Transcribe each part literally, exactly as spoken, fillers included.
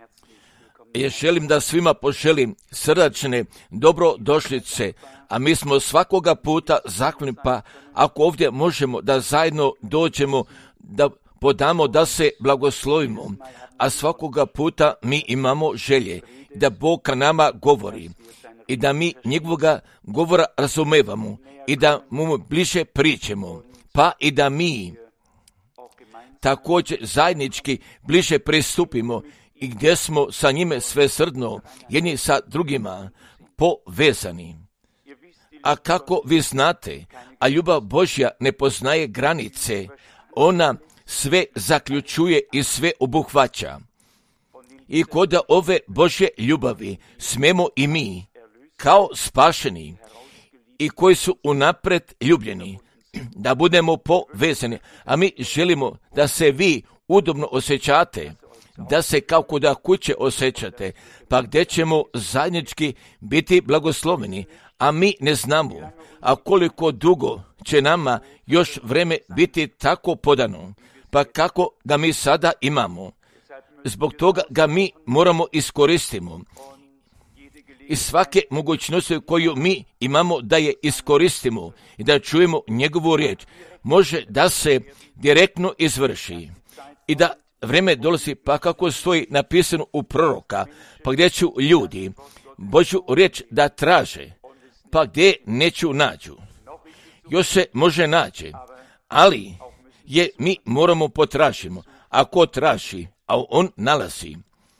Ja želim da svima poželim srdačne dobrodošlice, a mi smo svakoga puta zahvalni, pa ako ovdje možemo da zajedno dođemo, da podamo da se blagoslovimo, a svakoga puta mi imamo želje da Bog ka nama govori i da mi njegovoga govora razumevamo i da mu bliže pričamo, pa i da mi također zajednički bliže pristupimo i gdje smo sa njime svesrdno jedni sa drugima povezani. A kako vi znate, a ljubav Božja ne poznaje granice, ona sve zaključuje i sve obuhvaća. I kod ove Božje ljubavi smemo i mi, kao spašeni i koji su unaprijed ljubljeni, da budemo povezani, a mi želimo da se vi udobno osjećate, da se kao kod kuće osjećate, pa gdje ćemo zajednički biti blagosloveni, a mi ne znamo, a koliko dugo će nama još vreme biti tako podano, pa kako ga mi sada imamo. Zbog toga ga mi moramo iskoristimo. I svake mogućnosti koju mi imamo da je iskoristimo i da čujemo njegovu riječ, može da se direktno izvrši i da vreme dolazi, pa kako stoji napisano u proroka, pa gdje ću ljudi Božju riječ da traže, pa gdje neću nađu. Još se može naći, ali je mi moramo potražimo. Ako traži, a on nalazi.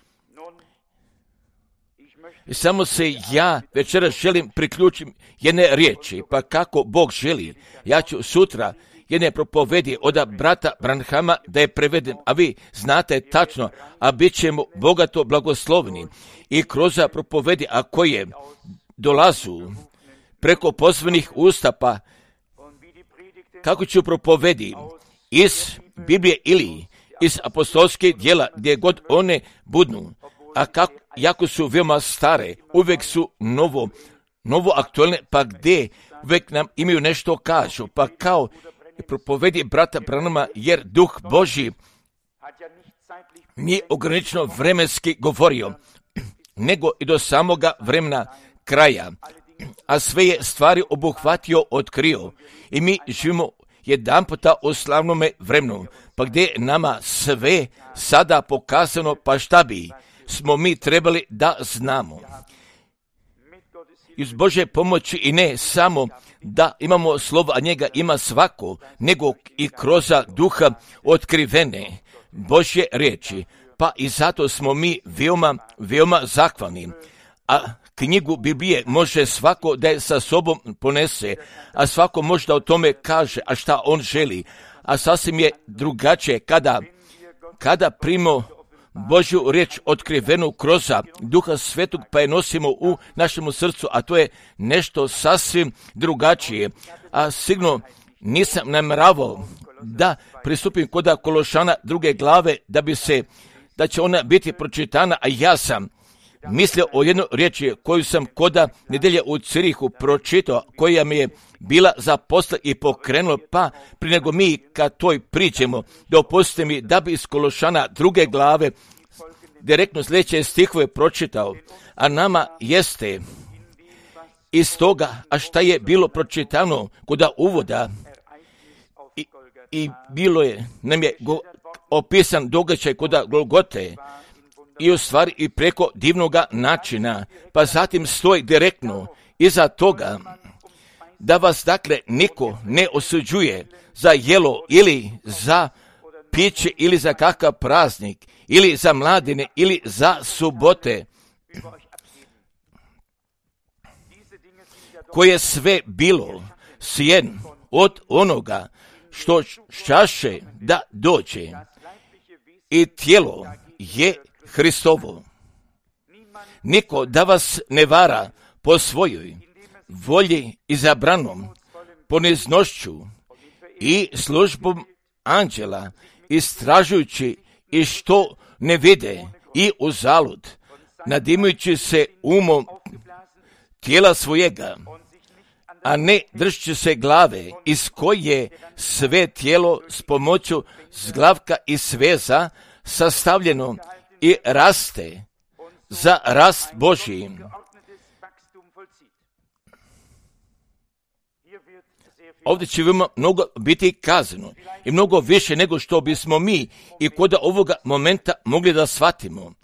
I samo se ja večeras želim priključiti jedne riječi, pa kako Bog želi, ja ću sutra jedne propovedi od brata Branhama da je prevedem, a vi znate tačno, a bit ćemo bogato blagosloveni i kroz propovedi, a koje dolazu preko pozvanih usta, pa kako ću propovedi iz Biblije ili iz apostolskih djela, gdje god one budnu, a kako, jako su veoma stare, uvijek su novo, novo aktualne, pa gdje uvijek nam imaju nešto kažu, pa kao propovedi brata Branhama, jer Duh Božji nije ograničeno vremenski govorio, nego i do samoga vremena kraja, a sve je stvari obuhvatio, otkrio i mi živimo jedan puta u slavnome vremenu, pa gdje je nama sve sada pokazano, pa šta bi smo mi trebali da znamo. Iz Božje pomoći i ne samo da imamo slovo, a njega ima svako, nego i kroz duha otkrivene Božje riječi, pa i zato smo mi veoma, veoma zahvalni. A knjigu Biblije može svako da je sa sobom ponese, a svako može da o tome kaže, a šta on želi. A sasvim je drugačije kada, kada primo Božju riječ otkrivenu kroz Duha Svetog, pa je nosimo u našemu srcu, a to je nešto sasvim drugačije. A sigurno nisam namjeravao da pristupim kod Kološana druge glave, da bi se, da će ona biti pročitana, a ja sam mislio o jednoj riječi koju sam koda nedelje u Cirihu pročitao, koja mi je bila za posle i pokrenula, pa prije nego mi kad toj priđemo, dopustite mi da bi iz Kološana druge glave direktno sljedeće stihove pročitao, a nama jeste iz toga, a šta je bilo pročitano kod uvoda i, i bilo je, nam je go, opisan događaj kod Golgote, i u stvari i preko divnoga načina, pa zatim stoji direktno iza toga da vas dakle niko ne osuđuje za jelo ili za piće ili za kakav praznik ili za mladine ili za subote, koje sve bilo sjen od onoga što čaše da dođe, i tijelo je Hristovo. Niko da vas ne vara po svojoj volji izabranom, poniznošću i službom anđela, istražujući i što ne vide i uzalud, nadimujući se umom tijela svojega, a ne držći se glave, iz koje sve tijelo s pomoću zglavka i sveza sastavljeno i raste za rast Božji. Ovdje će vam mnogo biti kazano i mnogo više nego što bismo mi i kod ovoga momenta mogli da shvatimo.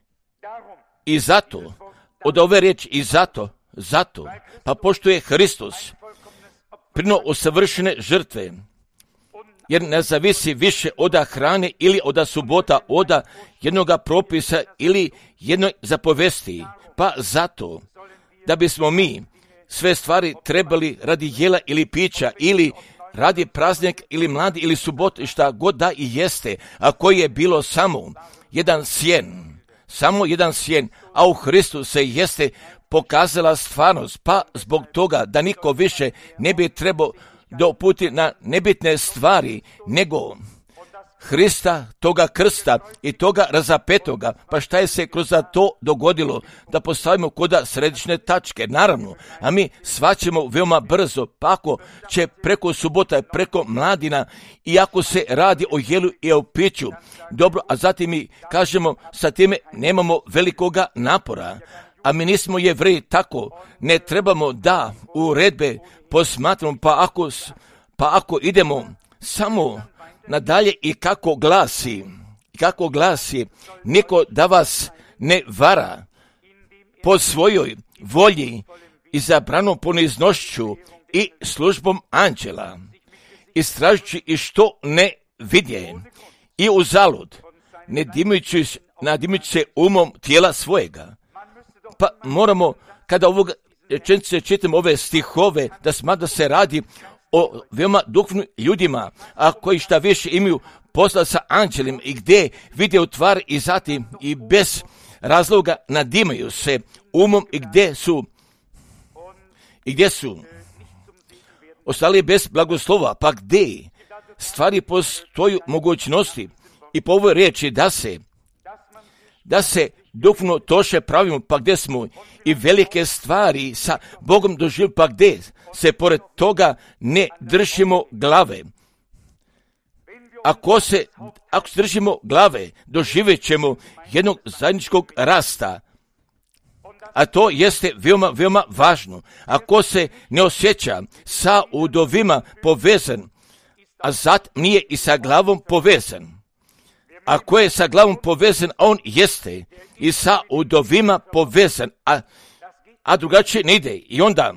I zato, od ove riječi, i zato, zato, pa pošto je Hristos prino usavršene žrtve, jer ne zavisi više od hrane ili od subota, od jednoga propisa ili jednoj zapovesti, pa zato, da bismo mi sve stvari trebali radi jela ili pića ili radi praznik ili mladi ili subot, šta god da i jeste, a koji je bilo samo jedan sjen, samo jedan sjen, a u Hristu se jeste pokazala stvarnost, pa zbog toga da niko više ne bi trebao doputi na nebitne stvari, nego Hrista, toga krsta i toga razapetoga. Pa šta je se kroz to dogodilo? Da postavimo koda središnje tačke, naravno, a mi svaćemo veoma brzo, pa ako će preko subota, preko mladina, i ako se radi o jelu i o piću, dobro, a zatim mi kažemo, sa time nemamo velikoga napora, a mi nismo Jevreji, tako ne trebamo da uredbe posmatramo, pa ako, pa ako idemo samo nadalje i kako glasi, kako glasi, niko da vas ne vara po svojoj volji izabranom poniznošću i službom anđela, istražujući i što ne vidje i uzalud, ne dimujući, nadimujući se umom tijela svojega. Pa moramo, kada ovog rečenice čitamo ove stihove, da smatra se radi o veoma duhovnim ljudima, a koji šta više imaju posla sa anđelima i gdje vide u tvar i zatim i bez razloga nadimaju se umom i gdje su i gdje su ostali bez blagoslova, pa gdje stvari postoju mogućnosti i po ovoj riječi da se da se duhovno toše pravimo, pa gdje smo i velike stvari sa Bogom doživjeli, pa gdje se pored toga ne držimo glave. Ako se, ako se držimo glave, doživjet ćemo jednog zajedničkog rasta, a to jeste veoma, veoma važno. Ako se ne osjeća sa udovima povezan, a zat nije i sa glavom povezan. Ako je sa glavom povezan, a on jeste i sa udovima povezan, a, a drugačije ne ide. I onda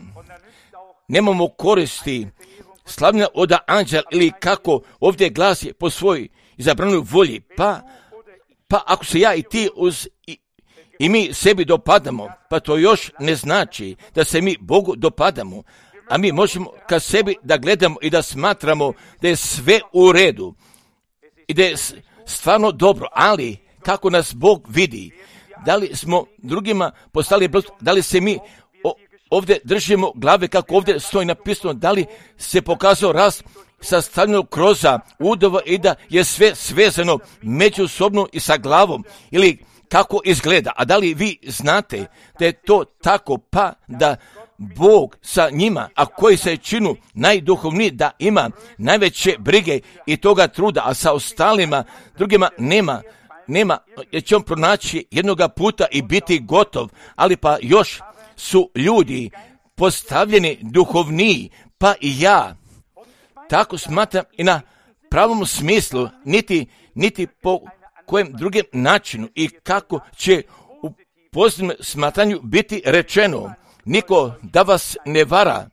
nemamo koristi slavljenja od anđela ili kako ovdje glasi po svojoj izabranoj volji. Pa, pa ako se ja i ti uz, i, i mi sebi dopadamo, pa to još ne znači da se mi Bogu dopadamo. A mi možemo ka sebi da gledamo i da smatramo da je sve u redu i da je stvarno dobro, ali kako nas Bog vidi, da li smo drugima postali, da li se mi o, ovdje držimo glave kako ovdje stoji napisano, da li se pokazao rast sastavljeno kroz udova i da je sve svezano međusobno i sa glavom ili kako izgleda. A da li vi znate da je to tako, pa da Bog sa njima, a koji se činu najduhovniji, da ima najveće brige i toga truda, a sa ostalima drugima nema, nema, jer će on pronaći jednoga puta i biti gotov, ali pa još su ljudi postavljeni duhovniji, pa i ja tako smatram i na pravom smislu, niti, niti po kojem drugim načinu i kako će u pozitivnom smatranju biti rečeno. Niko da vas ne vara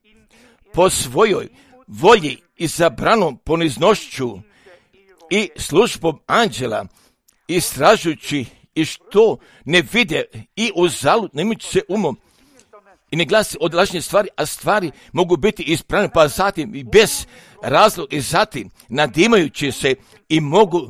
po svojoj volji izabranom poniznošću i službom anđela, istražujući i što ne vide i uzalud ne imajući se umom i ne glasi od lažnje stvari, a stvari mogu biti ispravljene, pa zatim i bez razloga i zatim nadimajući se i mogu,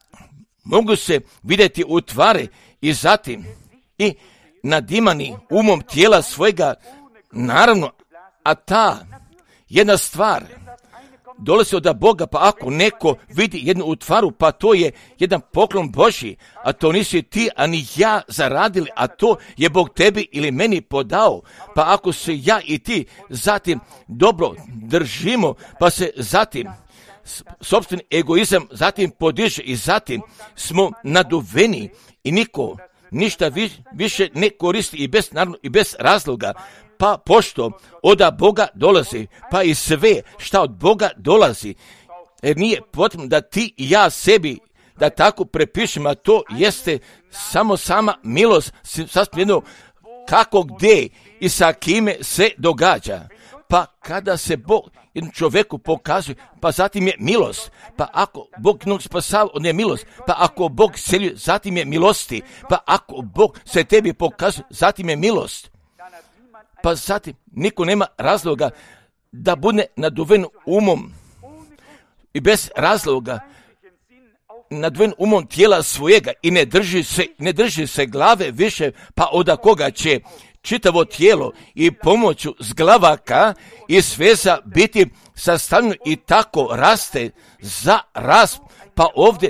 mogu se vidjeti u tvari i zatim i nadimani umom tijela svojega, naravno, a ta jedna stvar dolazi od Boga, pa ako neko vidi jednu utvaru, pa to je jedan poklon Božji, a to nisi ti, ani ja zaradili, a to je Bog tebi ili meni podao, pa ako se ja i ti zatim dobro držimo, pa se zatim sopstveni egoizam zatim podiže i zatim smo naduveni i niko ništa vi, više ne koristi i bez, naravno, i bez razloga. Pa pošto od Boga dolazi, pa i sve šta od Boga dolazi, jer nije potrebno da ti i ja sebi da tako prepišemo, a to jeste samo sama milost, sasvim jedno kako, gdje i sa kime se događa. Pa kada se Bog jednom čovjeku pokazuje, pa zatim je milost. Pa ako Bog jednog spasava, on je milost. Pa ako Bog seljuje, zatim je milosti. Pa ako Bog se tebi pokazuje, zatim je milost. Pa zatim niko nema razloga da bude naduven umom i bez razloga naduven umom tijela svojega i ne drži se, ne drži se glave više, pa od koga će čitavo tijelo i pomoću zglavaka i sveza biti sastavljeno i tako raste za rast. Pa ovdje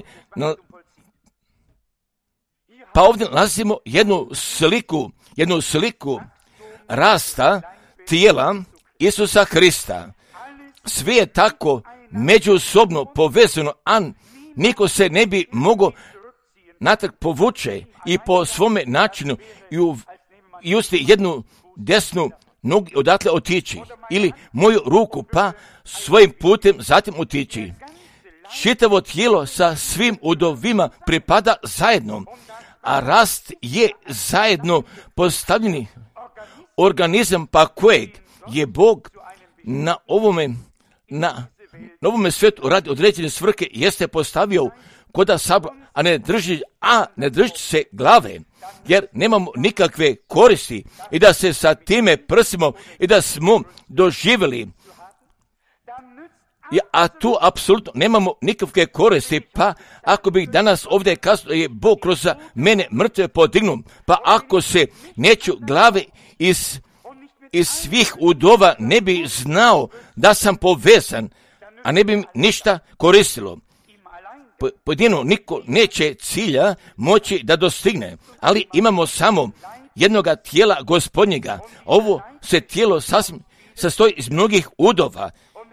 pa ovdje nalazimo jednu sliku, jednu sliku rasta tijela Isusa Hrista. Sve je tako međusobno povezano, a niko se ne bi mogao natrag povuče i po svome načinu i, u, i usti jednu desnu nogu odatle otići ili moju ruku pa svojim putem zatim otići. Čitavo tijelo sa svim udovima pripada zajedno, a rast je zajedno postavljeni organizam pa kojeg je Bog na ovome, na, na ovome svijetu radi određene svrhe jeste postavio koda sabor, a ne drži, a ne drži se glave, jer nemamo nikakve koristi i da se sa time prsimo i da smo doživjeli. Ja, a tu apsolutno nemamo nikakve koristi, pa ako bih danas ovdje kazao je Bog kroz mene mrtve podignu, pa ako se neću glave iz, iz svih udova ne bi znao da sam povezan, a ne bi mi ništa koristilo. Pojedino niko neće cilja moći da dostigne, ali imamo samo jednoga tijela Gospodnjega. Ovo se tijelo sasvim sastoji iz mnogih udova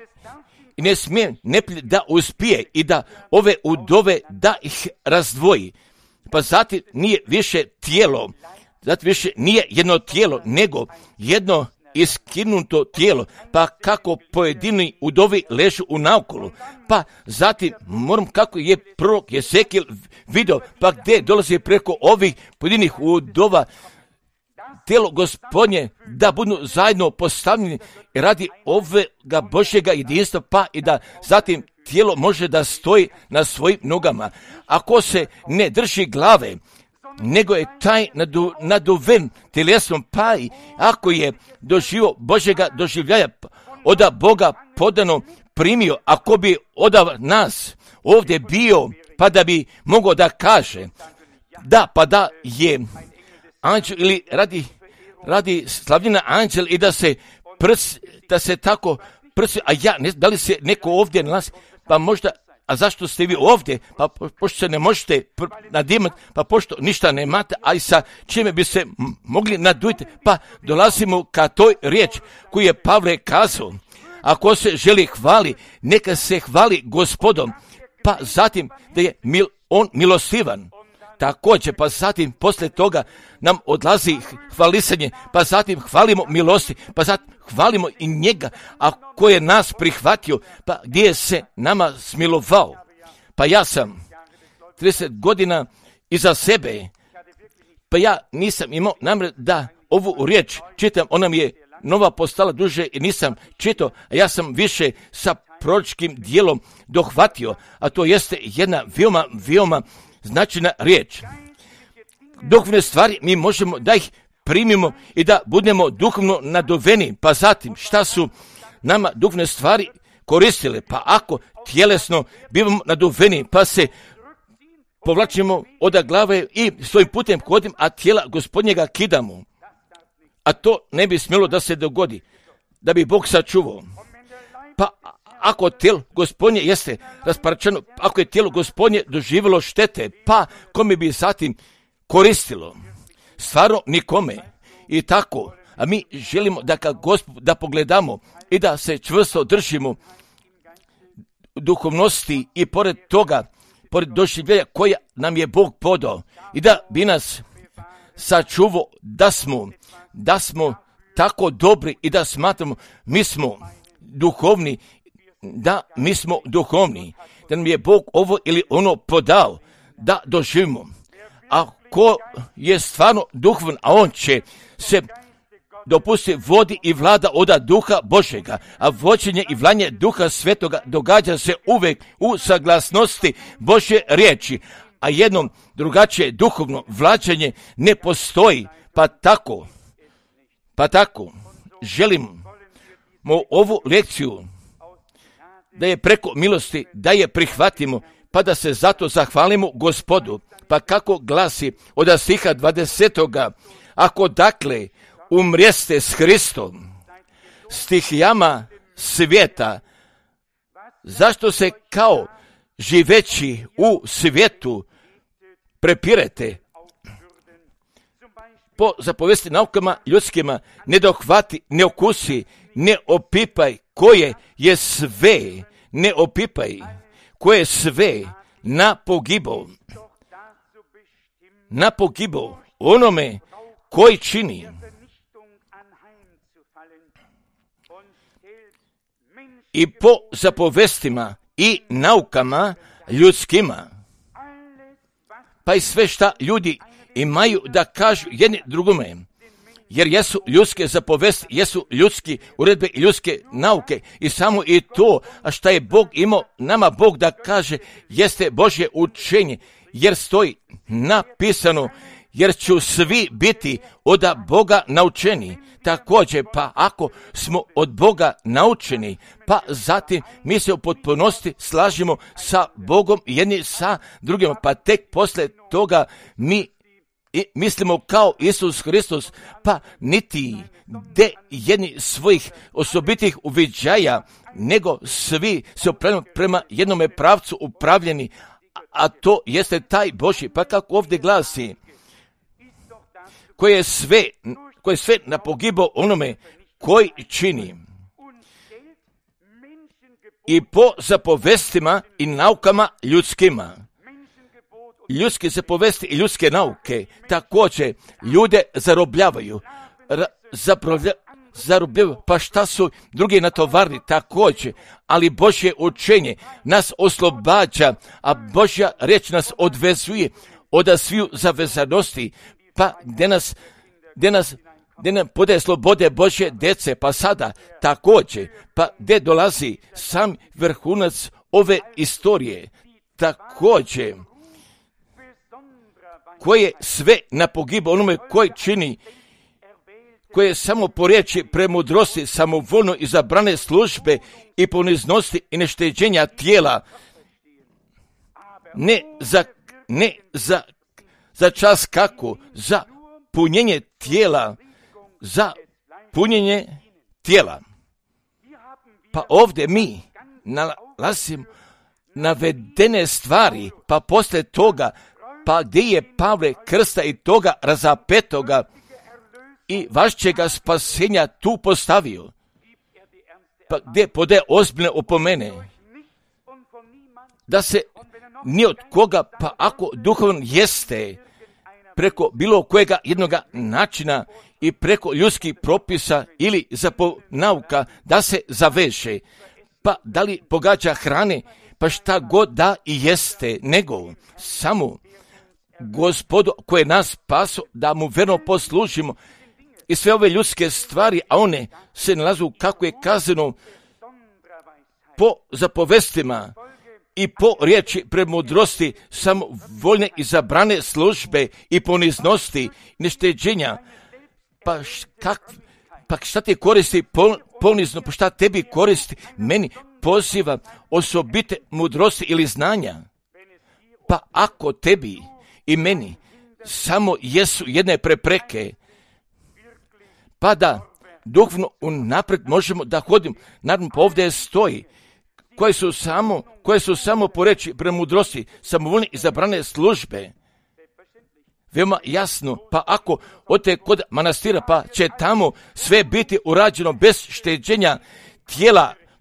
i ne smije neprijatelj da uspije i da ove udove da ih razdvoji. Pa zatim nije više tijelo, zatim više nije jedno tijelo, nego jedno iskinuto tijelo, pa kako pojedini udovi ležu u naokolu, pa zatim moram kako je prorok Jezekijel vidio, pa gdje dolazi preko ovih pojedinih udova tijelo Gospodnje da budu zajedno postavljeni radi ovega Božjega jedinstva, pa i da zatim tijelo može da stoji na svojim nogama. Ako se ne drži glave, nego je taj nadu, naduven tjelesnom, pa i ako je doživio Božjega doživljaja od Boga podano primio, ako bi od nas ovdje bio, pa da bi mogao da kaže da, pa da je anđel ili radi, radi slavljena anđel i da se prs, da se tako prsi, a ja ne znam da li se neko ovdje nalazi, pa možda, a zašto ste vi ovdje, pa po, pošto se ne možete pr- nadimati, pa pošto ništa nemate, a i sa čime bi se m- mogli nadujiti, pa dolazimo ka toj riječ koju je Pavle kazao, ako se želi hvali, neka se hvali Gospodom, pa zatim da je mil, on milostivan. Također, pa zatim poslije toga nam odlazi hvalisanje, pa zatim hvalimo milosti, pa zatim hvalimo i njega, a ko je nas prihvatio, pa gdje je se nama smilovao. Pa ja sam trideset godina iza sebe, pa ja nisam imao namjer da ovu riječ čitam, ona mi je nova postala duže i nisam čitao, a ja sam više sa proročkim dijelom dohvatio, a to jeste jedna veoma, veoma značajna riječ. Duhovne stvari mi možemo da ih primimo i da budemo duhovno naduveni, pa zatim šta su nama duhovne stvari koristile, pa ako tjelesno bivamo naduveni, pa se povlačimo od glave i svojim putem hodim, a tijela Gospodnjega kidamo. A to ne bi smjelo da se dogodi, da bi Bog sačuvao. Pa ako tijelo Gospodnje jeste rasparčano, ako je tijelo Gospodnje doživjelo štete, pa kome bi zatim koristilo? Stvarno nikome. I tako, a mi želimo da kad Gospod, da pogledamo i da se čvrsto držimo duhovnosti i pored toga, pored doživljenja koja nam je Bog podao i da bi nas sačuvao da smo, da smo tako dobri i da smatramo mi smo duhovni, da mi smo duhovni, da nam je Bog ovo ili ono podao da doživimo. A ko je stvarno duhovan, a on će se dopusti vodi i vlada od duha Božjega, a vođenje i vladanje duha svetoga događa se uvek u saglasnosti Božje riječi, a jedno drugačije duhovno vlađenje ne postoji. Pa tako, pa tako, želimo ovu lekciju da je preko milosti, da je prihvatimo, pa da se zato zahvalimo Gospodu. Pa kako glasi od stiha dvadesetoga, ako dakle umrijeste s Hristom, stihijama svijeta, zašto se kao živeći u svijetu prepirete? Po zapovesti naukama ljudskima ne dohvati, ne okusi, ne opipaj koje je sve, ne opipaj koje je sve na pogibao, na pogibao onome koji čini. I po zapovestima i naukama ljudskima, pa i sve šta ljudi imaju da kažu jedni drugome, jer jesu ljudske zapovesti, jesu ljudski uredbe i ljudske nauke i samo i to, a šta je Bog imao nama Bog da kaže, jeste Božje učenje, jer stoji napisano, jer ću svi biti od Boga naučeni. Također, pa ako smo od Boga naučeni, pa zatim mi se u potpunosti slažemo sa Bogom jedni sa drugima, pa tek posle toga mi i mislimo kao Isus Hristos, pa niti de jedni svojih osobitih uviđaja, nego svi se opravljamo prema jednome pravcu upravljeni, a to jeste taj Božji. Pa kako ovdje glasi, koje je sve, koje je sve na pogibao onome koji čini. I po zapovestima i naukama ljudskima. Ljudske zapovesti i ljudske nauke također ljude zarobljavaju, ra, zapravlja, zarobljavaju, pa šta su drugi natovarni također, ali Božje učenje nas oslobađa, a Božja riječ nas odvezuje od sviju zavezanosti, pa gdje nas, gdje nas gdje nam podaje slobode Božje djece, pa sada također, pa gdje dolazi sam vrhunac ove istorije, također, koje sve na pogibao onome koji čini, koje je samo po riječi premudrosti, samovoljno izabrane službe i poniznosti i nešteđenja tijela, ne za, ne za, za čas kako, za punjenje tijela, za punjenje tijela. Pa ovdje mi nalazimo navedene stvari, pa poslije toga, pa gdje je Pavle krsta i toga razapetoga i vašćega spasenja tu postavio, pa gdje podaje ozbiljne opomene, da se ni od koga, pa ako duhovan jeste, preko bilo kojega jednoga načina i preko ljudskih propisa ili zapo nauka, da se zaveže, pa da li pogađa hrane, pa šta god da i jeste, nego samo Gospodu koje nas spaso, da mu verno poslužimo i sve ove ljudske stvari, a one se nalazu kako je kazano po zapovestima i po riječi premudrosti, samovoljne izabrane službe i poniznosti, nešteđenja. Pa, kak, pa šta ti koristi ponizno, pa šta tebi koristi, meni poziva osobite mudrosti ili znanja. Pa ako tebi i meni samo jesu jedne prepreke, pa da duhovno unaprijed možemo da hodimo, naravno pa ovdje stoji, koje su samo, koje su samo po reći premudrosti, samovoljne izabrane službe. Veoma jasno, pa ako ode kod manastira, pa će tamo sve biti urađeno bez šteđenja tijela,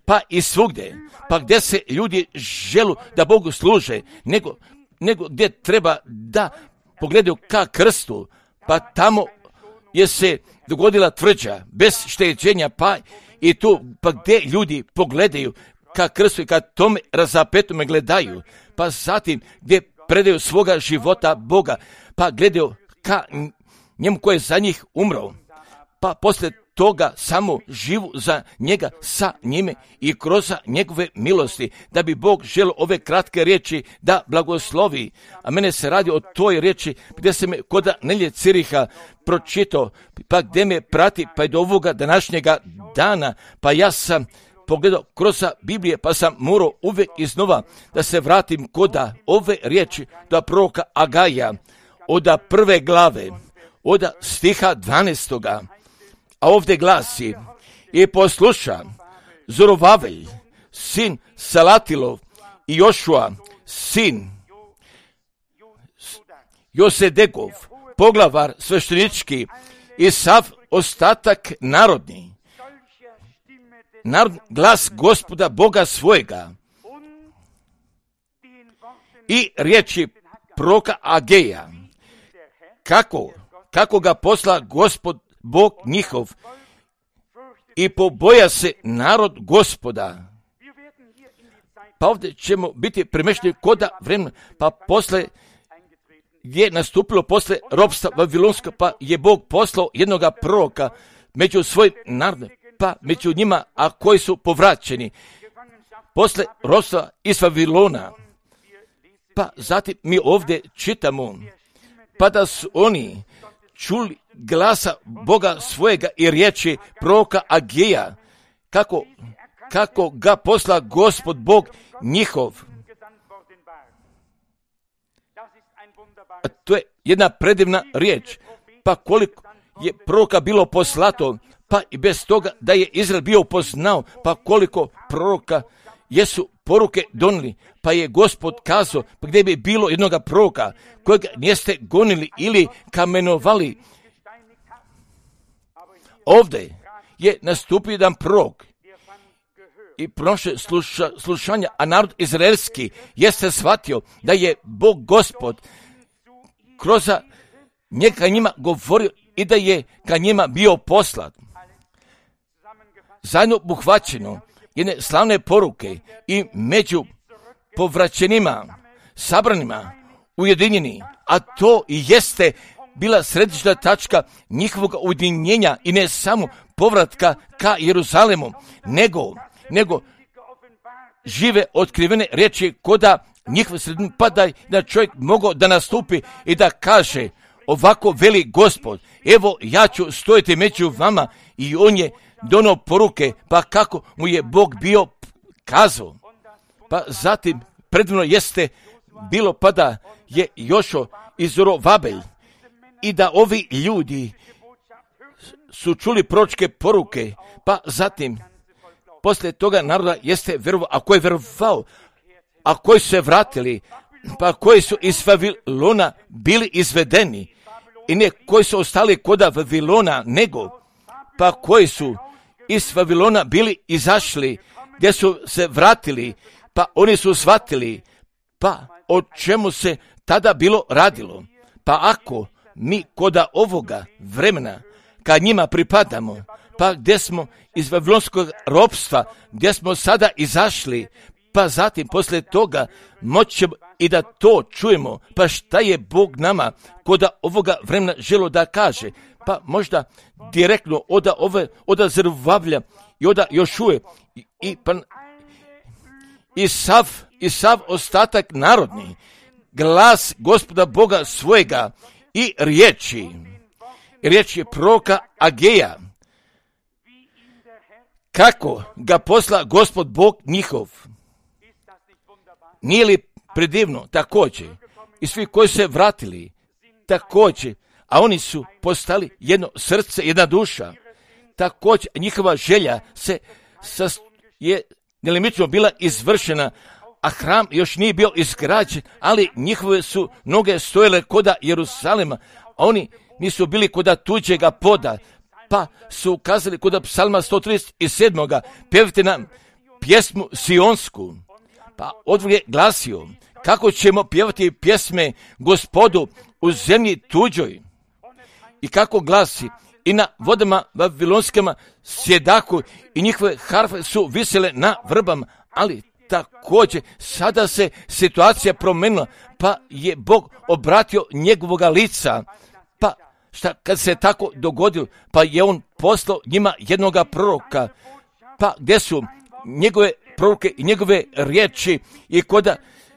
pa i svugdje, pa gdje se ljudi želu da Bogu služe, nego, nego gdje treba da pogledaju ka krstu, pa tamo je se dogodila tvrđa, bez šteđenja, pa i tu, pa gdje ljudi pogledaju ka krstu i ka tome razapetome gledaju, pa zatim gdje predaju svoga života Boga, pa gledaju ka njemu koji je za njih umro, pa poslije toga samo živu za njega sa njime i kroz njegove milosti, da bi Bog želio ove kratke riječi da blagoslovi. A mene se radi o toj riječi gdje se me kod Nelje Ciriha pročitao, pa gdje me prati pa i do ovoga današnjega dana, pa ja sam pogledao kroz Biblije, pa sam morao uvijek iznova da se vratim kod ove riječi do proroka Agaja, od prve glave, od stiha dvanaestoga. A ovdje glasi: i posluša Zorovavelj, sin Salatilov, i Jošua, sin Josedekov, poglavar sveštenički, i sav ostatak narodni, narod, glas Gospoda Boga svojega, i riječi proroka Ageja, kako, kako ga posla Gospod Bog njihov, i poboja se narod Gospoda. Pa ovdje ćemo biti premješteni koda vremena, pa posle je nastupilo posle ropstva Vavilonska, pa je Bog poslao jednoga proroka među svojim narodom, pa među njima, a koji su povraćeni posle ropstva iz Vavilona. Pa zatim mi ovdje čitamo, pa da su oni čuli glasa Boga svojega i riječi proroka Ageja, kako, kako ga posla Gospod Bog njihov. A to je jedna predivna riječ. Pa koliko je proroka bilo poslato, pa i bez toga da je Izrael bio upoznao, pa koliko proroka jesu poruke donili, pa je Gospod kazao, pa gdje bi bilo jednoga proroka kojega niste gonili ili kamenovali. Ovdje je nastupio jedan prorok i prošle sluša, slušanja, a narod izraelski jeste shvatio da je Bog Gospod kroz njega njima govorio i da je ka njima bio poslat. Zajedno obuhvaćeno jedne slavne poruke i među povraćenima, sabranima, ujedinjeni, a to i jeste bila središnja tačka njihovog ujedinjenja i ne samo povratka ka Jeruzalemu, nego, nego žive otkrivene riječi koda njihov sredin, pa da, da čovjek mogao da nastupi i da kaže: ovako veli Gospod, evo ja ću stojiti među vama, i on je donio poruke, pa kako mu je Bog bio kazao. Pa zatim predivno jeste bilo pa da je Jošo i Zorovavelj i da ovi ljudi su čuli proročke poruke, pa zatim poslije toga naroda jeste vjerovao, a ko je vjerovao, a koji su se vratili, pa koji su iz Vavilona bili izvedeni, i ne koji su ostali koda Vavilona, nego pa koji su iz Vavilona bili izašli, gdje su se vratili, pa oni su shvatili, pa o čemu se tada bilo radilo. Pa ako mi koda ovoga vremena, kad njima pripadamo, pa gdje smo iz vavilonskog ropstva, gdje smo sada izašli, pa zatim poslije toga moćemo i da to čujemo, pa šta je Bog nama koda ovoga vremena želo da kaže, pa možda direktno oda ove, oda Zeruvavlja i oda Jošuje i, i, pa, i, sav, i sav ostatak narodni, glas Gospoda Boga svojega i riječi, riječ je proroka Ageja, kako ga posla Gospod Bog njihov. Nije li predivno? Također, i svi koji se vratili, također, a oni su postali jedno srce, jedna duša, također njihova želja se sast, je nelimično bila izvršena, a hram još nije bio izgrađen, ali njihove su noge stojile koda Jeruzalema, a oni nisu bili koda tuđega poda, pa su ukazali koda psalma sto trideset sedam. Pevite nam pjesmu Sionsku. Pa odvor je glasio, kako ćemo pjevati pjesme Gospodu u zemlji tuđoj. I kako glasi, i na vodama vavilonskama sjedaku i njihove harfe su visele na vrbama, ali također sada se situacija promenila, pa je Bog obratio njegovoga lica. Pa šta kad se tako dogodilo, pa je on poslao njima jednoga proroka, pa gdje su njegove proroke i njegove riječi i koda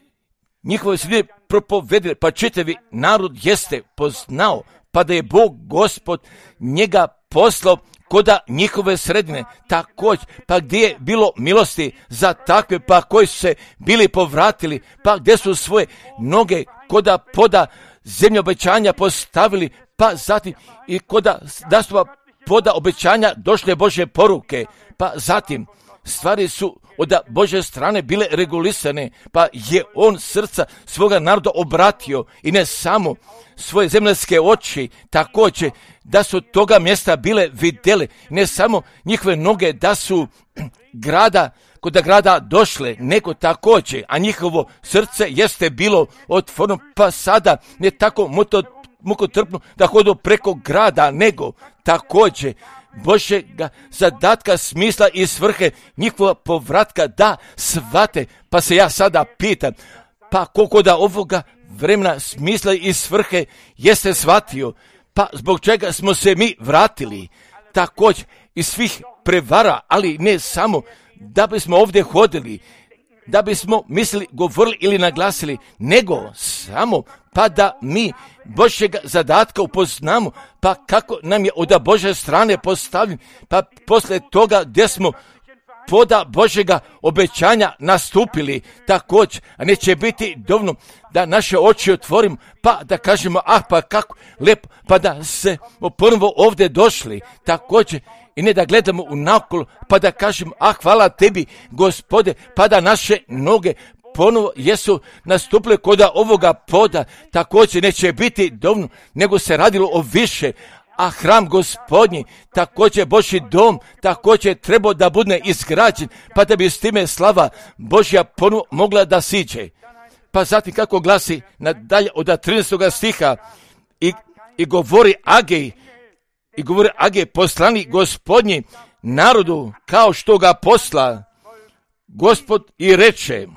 njihove sredine propovedile, pa čitavi narod jeste poznao, pa da je Bog Gospod njega poslao koda njihove sredine, također, pa gdje je bilo milosti za takve, pa koji su se bili povratili, pa gdje su svoje noge koda poda zemlje obećanja postavili, pa zatim i koda nastupa poda obećanja došle Božje poruke, pa zatim stvari su od Božje strane bile regulisane, pa je on srca svoga naroda obratio i ne samo svoje zemljske oči, također da su toga mjesta bile vidjele, ne samo njihove noge da su grada, kod grada došle, nego također, a njihovo srce jeste bilo otvoreno, pa sada ne tako mukotrpno da hodu preko grada, nego također Božjega zadatka, smisla i svrhe njihova povratka da shvate. Pa se ja sada pitam, pa koliko da ovoga vremena smisla i svrhe jeste shvatio, pa zbog čega smo se mi vratili, također iz svih prevara, ali ne samo da bismo ovdje hodili, da bismo mislili, govorili ili naglasili, nego samo pa da mi Božjega zadatka upoznamo, pa kako nam je od Božje strane postavljen, pa poslije toga gdje smo poda Božjega obećanja nastupili također, a neće biti dovoljno da naše oči otvorimo, pa da kažemo, ah pa kako lijepo, pa da se ponovo ovdje došli također, i ne da gledamo u naokolo, pa da kažemo, ah hvala tebi Gospode, pa da naše noge ponovo jesu nastupile kod ovoga poda, također neće biti dovoljno, nego se radilo o više, a hram Gospodnji, također Božji dom, također trebao da bude izgrađen, pa da bi s time slava Božja ponovo mogla da siđe. Pa zatim kako glasi nadalje od trinaestog stiha, i, i govori Agej, i govori Agej, poslani Gospodnji narodu, kao što ga posla Gospod, i reče,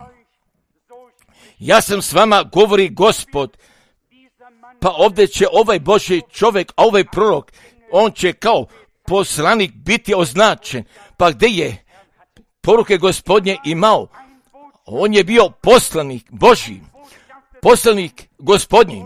ja sam s vama, govori Gospod. Pa ovdje će ovaj Božji čovjek, a ovaj prorok, on će kao poslanik biti označen. Pa gdje je poruke Gospodnje imao? On je bio poslanik Božji, poslanik Gospodnji.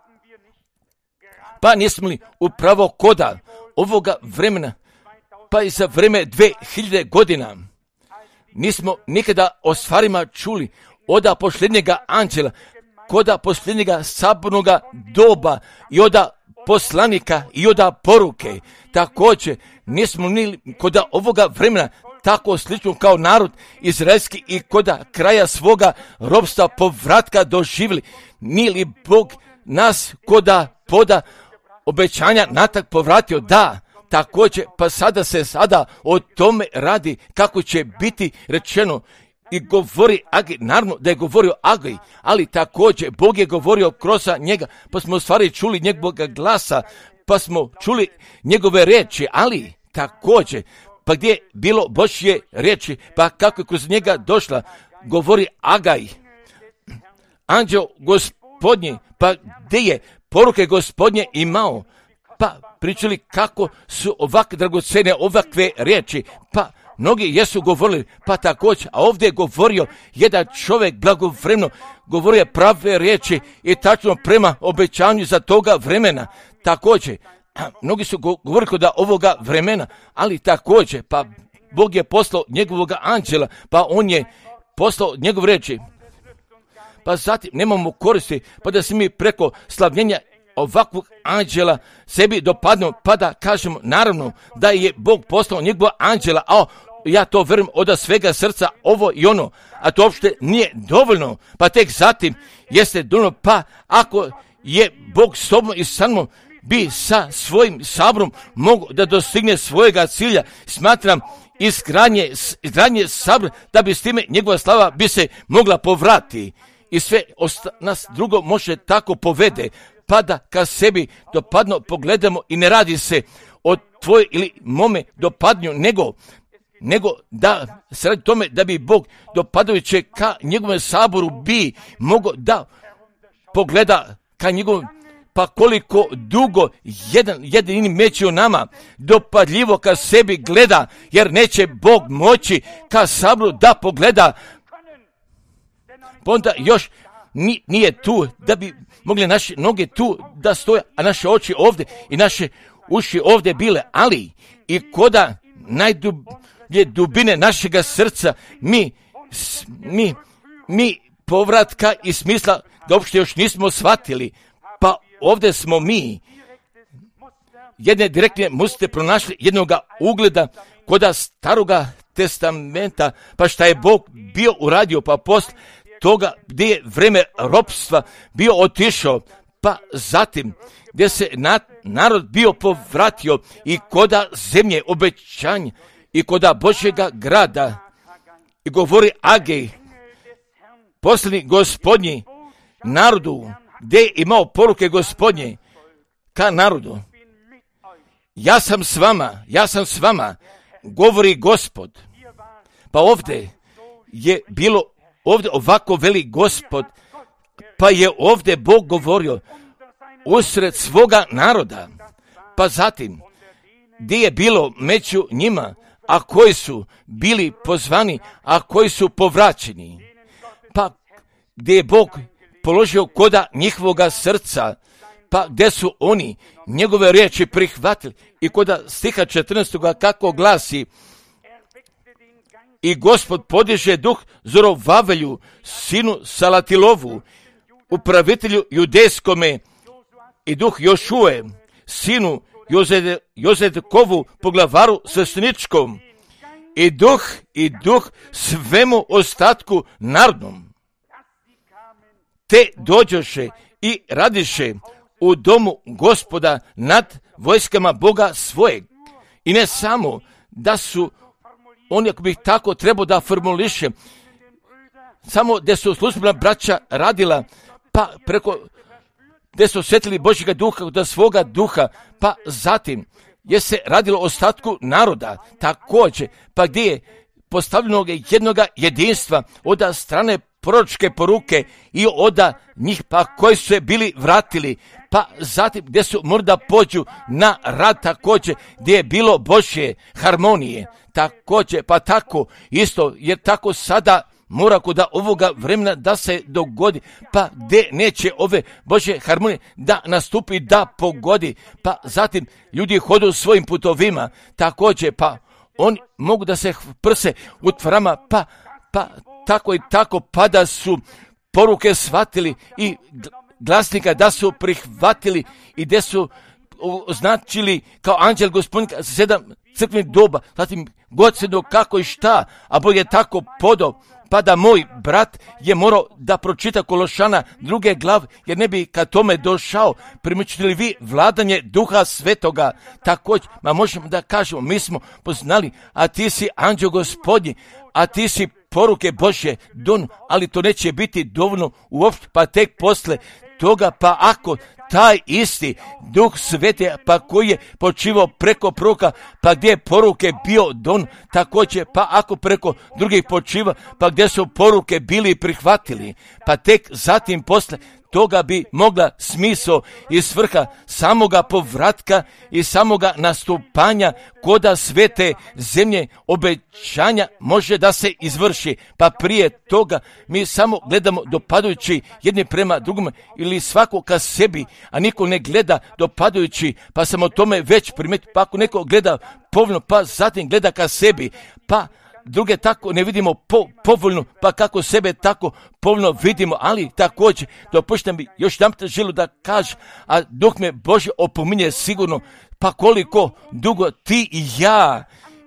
Pa nismo li upravo koda ovoga vremena, pa i za vreme dve hiljade godina, nismo nikada o stvarima čuli oda posljednjega anđela, koda posljednjega sabornoga doba i oda poslanika i oda poruke. Također nismo ni koda ovoga vremena tako slično kao narod izraelski i koda kraja svoga robstva povratka doživjeli. Nije li Bog nas koda poda obećanja natak povratio? Da, također, pa sada se sada o tome radi kako će biti rečeno. I govori Agej, naravno da je govorio Agej, ali također Bog je govorio kroz njega, pa smo u stvari čuli njegovog glasa, pa smo čuli njegove riječi, ali također, pa gdje je bilo Božje riječi, pa kako je kroz njega došla, govori Agaj, anđeo Gospodnji, pa gdje je poruke Gospodnje imao, pa pričali kako su ovakve dragocene ovakve riječi, pa mnogi jesu govorili, pa također, a ovdje je govorio jedan čovjek blagovremeno, govorio je prave riječi i tačno prema obećanju za toga vremena. Također, mnogi su govorili kod ovoga vremena, ali također, pa Bog je poslao njegovog anđela, pa on je poslao njegov riječi. Pa zatim nemamo koristi, pa da se mi preko slavljenja ovakvog anđela sebi dopadnemo, pa da kažemo naravno da je Bog poslao njegovog anđela, a ja to vjerujem od svega srca, ovo i ono, a to uopšte nije dovoljno, pa tek zatim jeste dovoljno, pa ako je Bog s tobom i sa mnom, bi sa svojim saborom mogu da dostigne svojega cilja. Smatram izgradnje, izgradnje sabora, da bi s time njegova slava bi se mogla povrati. I sve osta, nas drugo može tako povede, pa da ka sebi dopadno pogledamo i ne radi se o tvoj ili mome dopadnju, nego, nego da se radi tome da bi Bog dopadajuće ka njegovom saboru bi mogao da pogleda ka njegovom, pa koliko dugo jedan jedini među nama dopadljivo ka sebi gleda, jer neće Bog moći ka saboru da pogleda, pa onda još nije tu da bi mogli naše noge tu da stoje, a naše oči ovdje i naše uši ovdje bile, ali i koda najdublje dubine našega srca mi, mi, mi povratka i smisla da uopšte još nismo shvatili, pa ovdje smo mi. Jedne direktne musite pronašli jednoga ugleda koda staroga testamenta, pa šta je Bog bio uradio, pa posle toga gdje je vreme ropstva bio otišao, pa zatim gdje se na, narod bio povratio i koda zemlje obećanja i koda Božjega grada i govori Agej, posljednji gospodnji narodu, gdje je imao poruke gospodnje ka narodu. Ja sam s vama, ja sam s vama, govori Gospod. Pa ovdje je bilo, ovdje ovako veli Gospod, pa je ovdje Bog govorio usred svoga naroda. Pa zatim, gdje je bilo među njima, a koji su bili pozvani, a koji su povraćeni. Pa gdje je Bog položio koda njihovoga srca, pa gdje su oni njegove riječi prihvatili. I koda stiha četrnaestoga kako glasi, i Gospod podiže duh Zorovavelju, sinu Salatilovu, upravitelju judejskome, i duh Jošue, sinu Jozed, Jozedkovu, poglavaru svešteničkom, i duh, i duh svemu ostatku narodnom. Te dođoše i radiše u domu Gospoda nad vojskama Boga svojeg. I ne samo da su oni, ako bih tako trebao da formulišem, samo gdje su službena braća radila, pa preko gdje su osjetili Božjega duha, da svoga duha, pa zatim je se radilo o ostatku naroda, također, pa gdje je postavljeno jednoga jedinstva od strane proročke poruke i od njih pa koji su se bili vratili, pa zatim gdje su možda pođu na rad također, gdje je bilo Božje harmonije, također, pa tako isto, jer tako sada mora kod ovoga vremena da se dogodi, pa gdje neće ove Božje harmonije da nastupi, da pogodi, pa zatim ljudi hodu svojim putovima, također, pa oni mogu da se prse u tvrama, pa, pa tako i tako, pa da su poruke shvatili i glasnika da su prihvatili i da su označili kao anđel gospodin sedam crkvenih doba, zatim godsedno kako i šta, a Bog je tako podao, pa da moj brat je morao da pročita Kološana druge glav, jer ne bi ka tome došao. Primičite li vi vladanje Duha Svetoga? Također, ma možemo da kažemo, mi smo poznali, a ti si anđeo gospodnji, a ti si poruke Božje don, ali to neće biti dovoljno uopšte, pa tek posle toga, pa ako taj isti Duh Sveti, pa koji je počivao preko proroka, pa gdje je poruke bio don, također, pa ako preko drugih počiva, pa gdje su poruke bili prihvatili, pa tek zatim posle toga bi mogla smisao i svrha samoga povratka i samoga nastupanja koda svete zemlje obećanja može da se izvrši. Pa prije toga mi samo gledamo dopadajući jedni prema drugome ili svako ka sebi, a niko ne gleda dopadajući, pa sam o tome već primetio, pa ako neko gleda povoljno, pa zatim gleda ka sebi, pa druge tako ne vidimo po, povoljno, pa kako sebe tako povoljno vidimo, ali također dopuštam bi još jedan želu da kažem, a dok me Bože opominje sigurno, pa koliko dugo ti i ja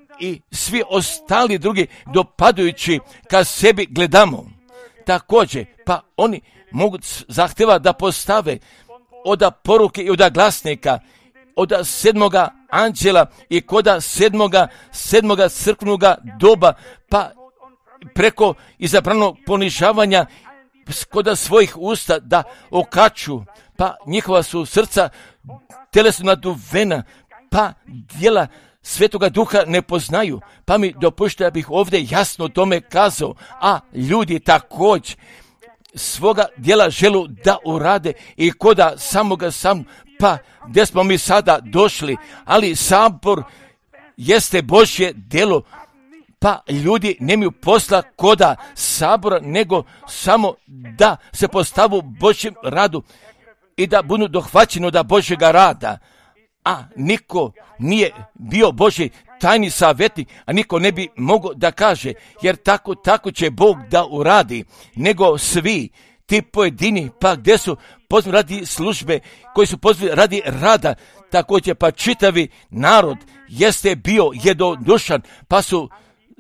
i svi ostali drugi dopadajući ka sebi gledamo. Također, pa oni mogu zahtjeva da postave od poruke i od glasnika, od sedmoga anđela i koda sedmoga, sedmoga crkvenoga doba, pa preko izabranog ponižavanja koda svojih usta da okaču, pa njihova su srca telesno naduvena, pa djela Svetoga Duha ne poznaju, pa mi dopušta da bih ovdje jasno o tome kazao, a ljudi također svoga djela želu da urade i koda samoga sam, pa gdje smo mi sada došli, ali sabor jeste Božje djelo, pa ljudi nemaju posla koda sabora, nego samo da se postavu Božjem radu i da budu dohvaćeni da Božjega rada, a niko nije bio Božji tajni savjetnik, a niko ne bi mogao da kaže, jer tako, tako će Bog da uradi, nego svi ti pojedini, pa gdje su pozvani radi službe, koji su pozvani radi rada, također pa čitavi narod jeste bio jednodušan, pa su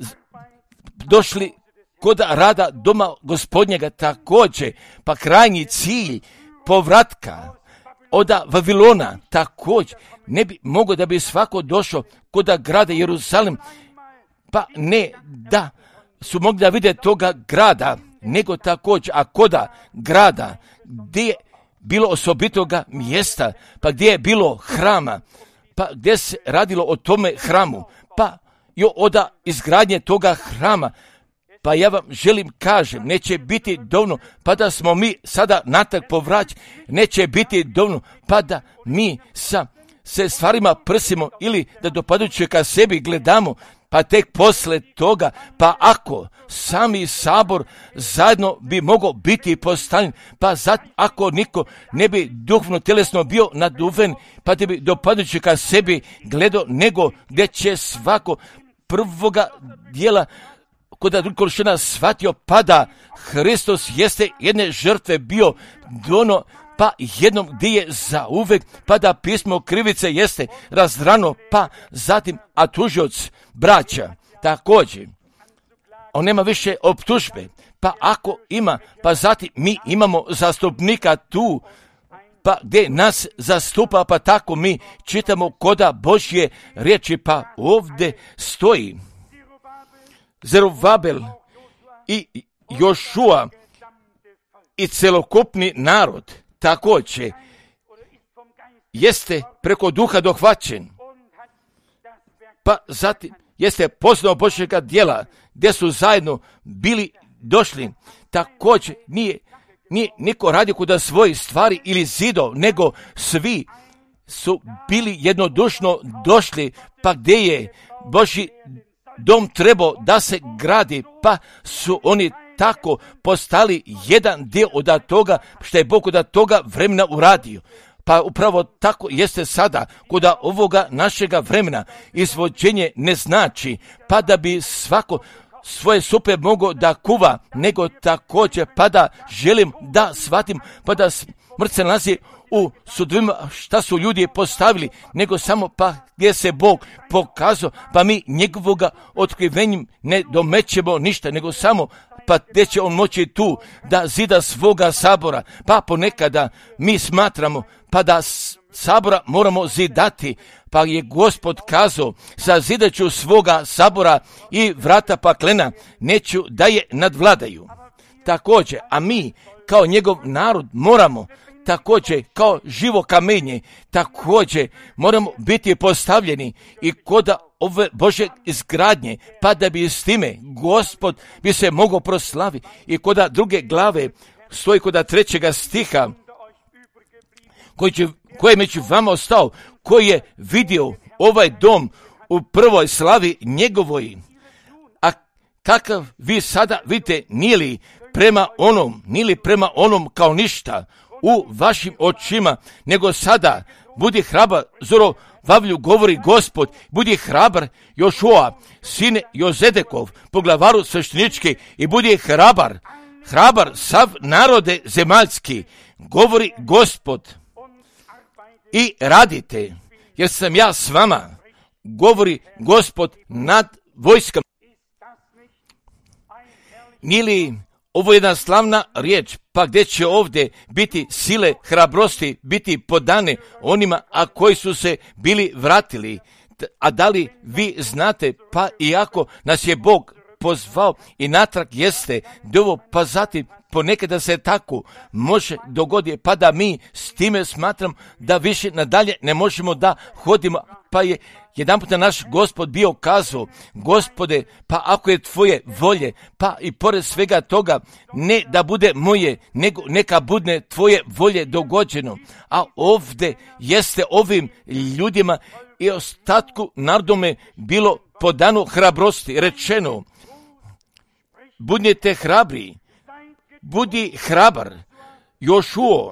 došli kod rada doma Gospodnjega također, pa krajnji cilj povratka od Vavilona također ne bi mogao da bi svako došao kod grada Jerusalem, pa ne da su mogli da vide toga grada, nego također, a koda grada gdje je bilo osobitoga mjesta, pa gdje je bilo hrama, pa gdje se radilo o tome hramu, pa i od izgradnje toga hrama, pa ja vam želim kažem, neće biti dovoljno, pa da smo mi sada natrag povrać, neće biti dovoljno, pa da mi sa se stvarima prsimo ili da dopadajući ka sebi gledamo, pa tek posle toga, pa ako sami sabor zajedno bi mogao biti postavljen, pa zat, ako niko ne bi duhovno tjelesno bio naduven, pa da bi dopadajući ka sebi gledao, nego gdje će svako prvoga dijela kod da drugog rečena shvatio, pa da Hristos jeste jedne žrtve bio dono, pa jednom gdje je za uvek, pa da pismo krivice jeste razdrano, pa zatim a tužioc braća također, on nema više optužbe, pa ako ima, pa zatim mi imamo zastupnika tu, pa gdje nas zastupa, pa tako mi čitamo koda Božje riječi, pa ovdje stoji Zerubabel i Jošua i celokupni narod također jeste preko duha dohvaćen, pa zatim jeste poznao Božjega djela gdje su zajedno bili došli, također nije, nije niko radio kuda svoje stvari ili zidov, nego svi su bili jednodušno došli, pa gdje je Božji dom trebao da se gradi, pa su oni tako postali jedan dio od toga što je Bog od toga vremena uradio. Pa upravo tako jeste sada kod ovoga našega vremena. Izvođenje ne znači pa da bi svako svoje supe mogao da kuva, nego također pa da želim da shvatim, pa da smrt se nalazi u sudovima šta su ljudi postavili, nego samo pa gdje se Bog pokazao, pa mi njegovoga otkrivenjem ne domećemo ništa, nego samo pa gdje će on moći tu da zida svoga sabora, pa ponekada mi smatramo pa da sabora moramo zidati, pa je Gospod kazao, sazidat ću svoga sabora i vrata paklena neću da je nadvladaju. Također, a mi kao njegov narod moramo također kao živo kamenje, također moramo biti postavljeni i kod ove Božje izgradnje, pa da bi s time Gospod bi se mogao proslaviti. I kod druge glave stoji kod trećega stiha, koji će, koji je među vama ostao, koji je vidio ovaj dom u prvoj slavi njegovoj. A kakav vi sada vidite, nije li prema onom, nije li prema onom kao ništa u vašim očima, nego sada budi hrabar, Zoro Vavlju govori Gospod, budi hrabar Jošua, sine Jozedekov, poglavaru sveštenički, i budi hrabar, hrabar sav narode zemaljski, govori Gospod, i radite, jer sam ja s vama, govori Gospod nad vojskama. Nije li ovo je jedna slavna riječ, pa gdje će ovdje biti sile hrabrosti, biti podane onima, a koji su se bili vratili. A da li vi znate, pa iako nas je Bog pozvao i natrag jeste dovo, pa zatim ponekada se tako može dogoditi, pa da mi s time smatram da više nadalje ne možemo da hodimo, pa je jedan puta naš Gospod bio kazao, Gospode, pa ako je tvoje volje, pa i pored svega toga, ne da bude moje, nego neka bude tvoje volje dogođeno. A ovdje jeste ovim ljudima i ostatku narodome bilo podano hrabrosti, rečeno, budite hrabri, budi hrabar, Jošuo,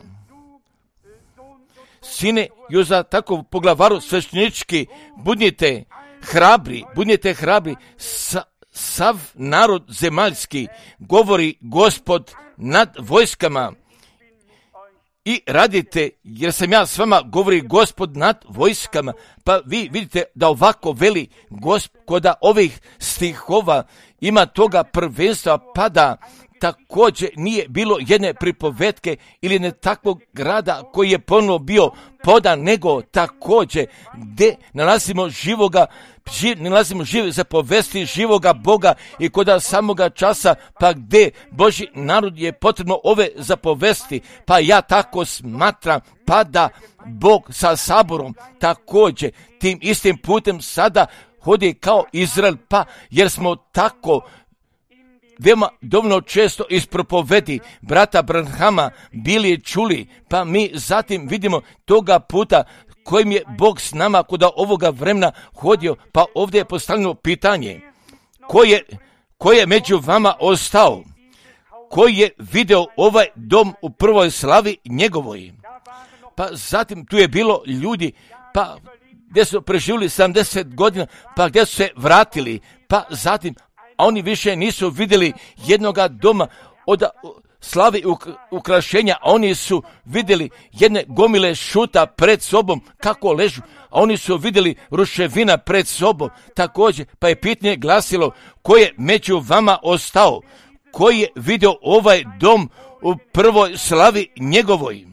sine Joza, tako poglavaru sveštenički, budite hrabri, budite hrabri, sa, sav narod zemaljski, govori Gospod nad vojskama, i radite, jer sam ja s vama, govori Gospod nad vojskama. Pa vi vidite da ovako veli Gospod, kod ovih stihova ima toga prvenstva, pa da također nije bilo jedne pripovetke ili ne takvog grada koji je ponovno bio podan, nego također gdje nalazimo živoga, živ, nalazimo žive zapovesti živoga Boga i kod samoga časa, pa gdje Božji narod je potrebno ove zapovesti, pa ja tako smatram, pa da Bog sa saborom također tim istim putem sada hodi kao Izrael, pa jer smo tako veoma dovoljno često iz propovedi brata Branhama bili čuli, pa mi zatim vidimo toga puta kojim je Bog s nama kod ovoga vremena hodio, pa ovdje je postavljeno pitanje, ko je, ko je među vama ostao, koji je video ovaj dom u prvoj slavi njegovoj. Pa zatim tu je bilo ljudi, pa gdje su preživjeli sedamdeset godina, pa gdje su se vratili, pa zatim, a oni više nisu vidjeli jednoga doma od slavi ukrašenja, a oni su vidjeli jedne gomile šuta pred sobom kako ležu, a oni su vidjeli ruševina pred sobom također, pa je pitanje glasilo, ko je među vama ostao, koji je vidio ovaj dom u prvoj slavi njegovoj.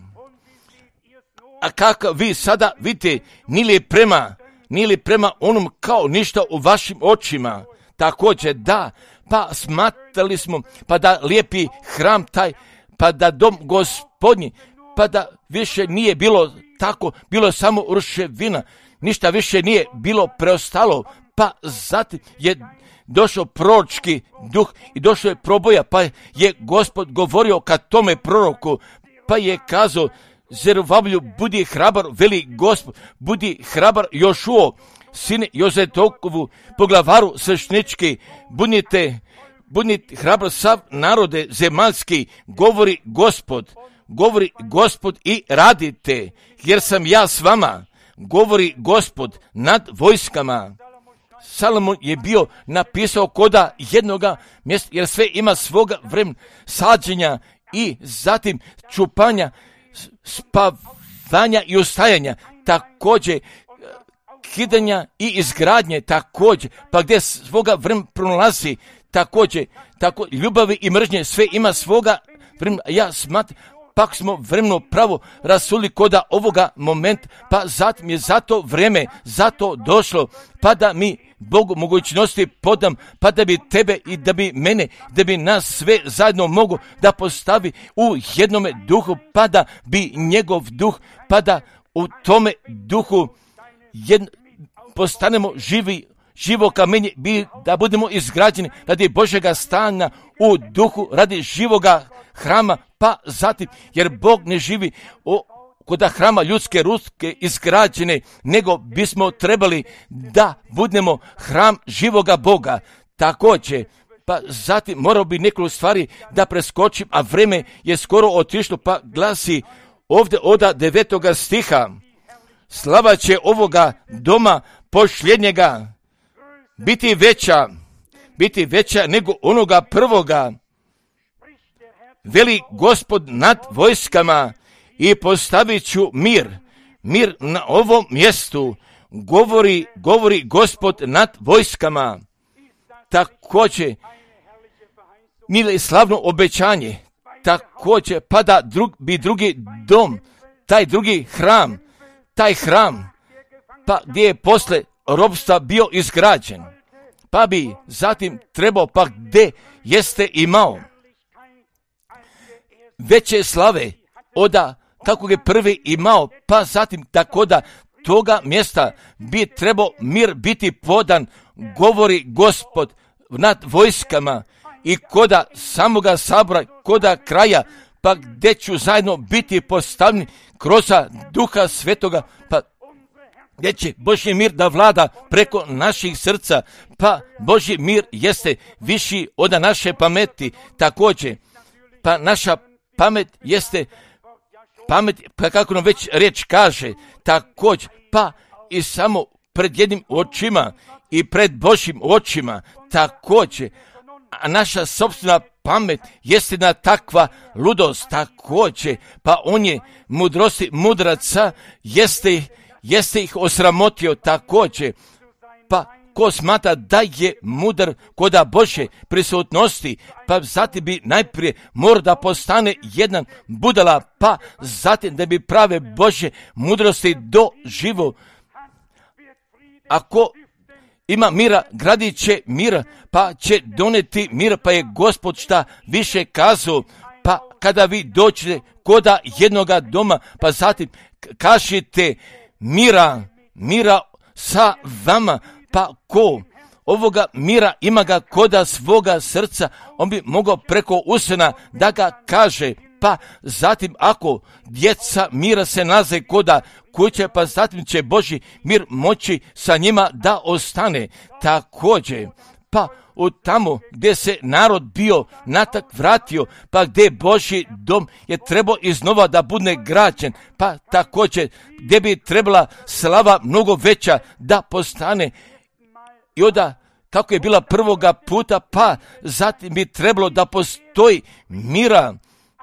A kako vi sada vidite, nili prema, nili prema onom kao ništa u vašim očima. Također da, pa smatrali smo, pa da lijepi hram taj, pa da dom Gospodnji, pa da više nije bilo tako, bilo samo ruševina, ništa više nije bilo preostalo, pa zatim je došao proročki duh i došao je proboja, pa je Gospod govorio ka tome proroku, pa je kazao, Zerubabelu, budi hrabar, veli Gospod, budi hrabar Jošuo, sine Jozetokovu, poglavaru sveštenički, budite, budite hrabar sav narode zemaljski, govori Gospod, govori Gospod i radite, jer sam ja s vama, govori Gospod nad vojskama. Salomon je bio napisao koda jednoga mjesta, jer sve ima svoga vremena sađenja i zatim čupanja, spavanja i ustajanja, također kidanja i izgradnje, također, pa gdje svoga vremena pronalazi, također, tako ljubavi i mržnje, sve ima svoga vremena. Ja smatram, pak smo vremeno pravo rasuli koda ovoga momenta, pa zatim je zato vrijeme, zato došlo, pa da mi Bogu mogućnosti podam, pa da bi tebe i da bi mene, da bi nas sve zajedno mogu da postavi u jednome duhu, pa da bi njegov duh, pa da u tome duhu jedno, postanemo živi, živo kamenje, da budemo izgrađeni radi Božjega stana u duhu, radi živoga hrama, pa zatim, jer Bog ne živi o, kod hrama ljudske ruke izgrađene, nego bismo trebali da budemo hram živoga Boga. Također, pa zatim morao bi nekoliko stvari da preskočim, a vreme je skoro otišlo, pa glasi ovdje od devetoga stiha, slava će ovoga doma posljednjega biti veća, biti veća nego onoga prvoga, veli Gospod nad vojskama, i postavit ću mir, mir na ovom mjestu, govori, govori Gospod nad vojskama. Također, milo i slavno obećanje, također pa da drug, bi drugi dom, taj drugi hram, taj hram, pa gdje je posle robstva bio izgrađen, pa bi zatim trebao, pa gdje jeste imao veće slave oda kako je prvi imao, pa zatim tako da toga mjesta bi trebao mir biti podan, govori Gospod nad vojskama, i koda samoga sabora, koda kraja, pa gdje ću zajedno biti postavljeni kroz Duha Svetoga, pa gdje će Božji mir da vlada preko naših srca, pa Božji mir jeste viši od naše pameti, također, pa naša pamet jeste pamet, pa kako nam već riječ kaže, također, pa i samo pred jednim očima i pred Božjim očima, također, a naša sopstvena pamet jeste na takva ludost, također, pa on je mudrosti mudraca, jeste, jeste ih osramotio, također, pa ko smatra da je mudar koda Božje prisutnosti, pa zatim bi najprije mora da postane jedan budala, pa zatim da bi prave Božje mudrosti doživo. Ako ima mira, gradit će mira, pa će doneti mira, pa je Gospod šta više kazao, pa kada vi dođete koda jednoga doma, pa zatim kažete mira, mira sa vama, pa ko ovoga mira ima ga koda svoga srca, on bi mogao preko usana da ga kaže, pa zatim ako djeca mira se nalaze koda kuće, pa zatim će Božji mir moći sa njima da ostane. Također, pa od tamo gdje se narod bio natak vratio, pa gdje Božji dom je trebao iznova da bude građen, pa također gdje bi trebala slava mnogo veća da postane, i onda kako je bila prvoga puta, pa zatim bi trebalo da postoji mira,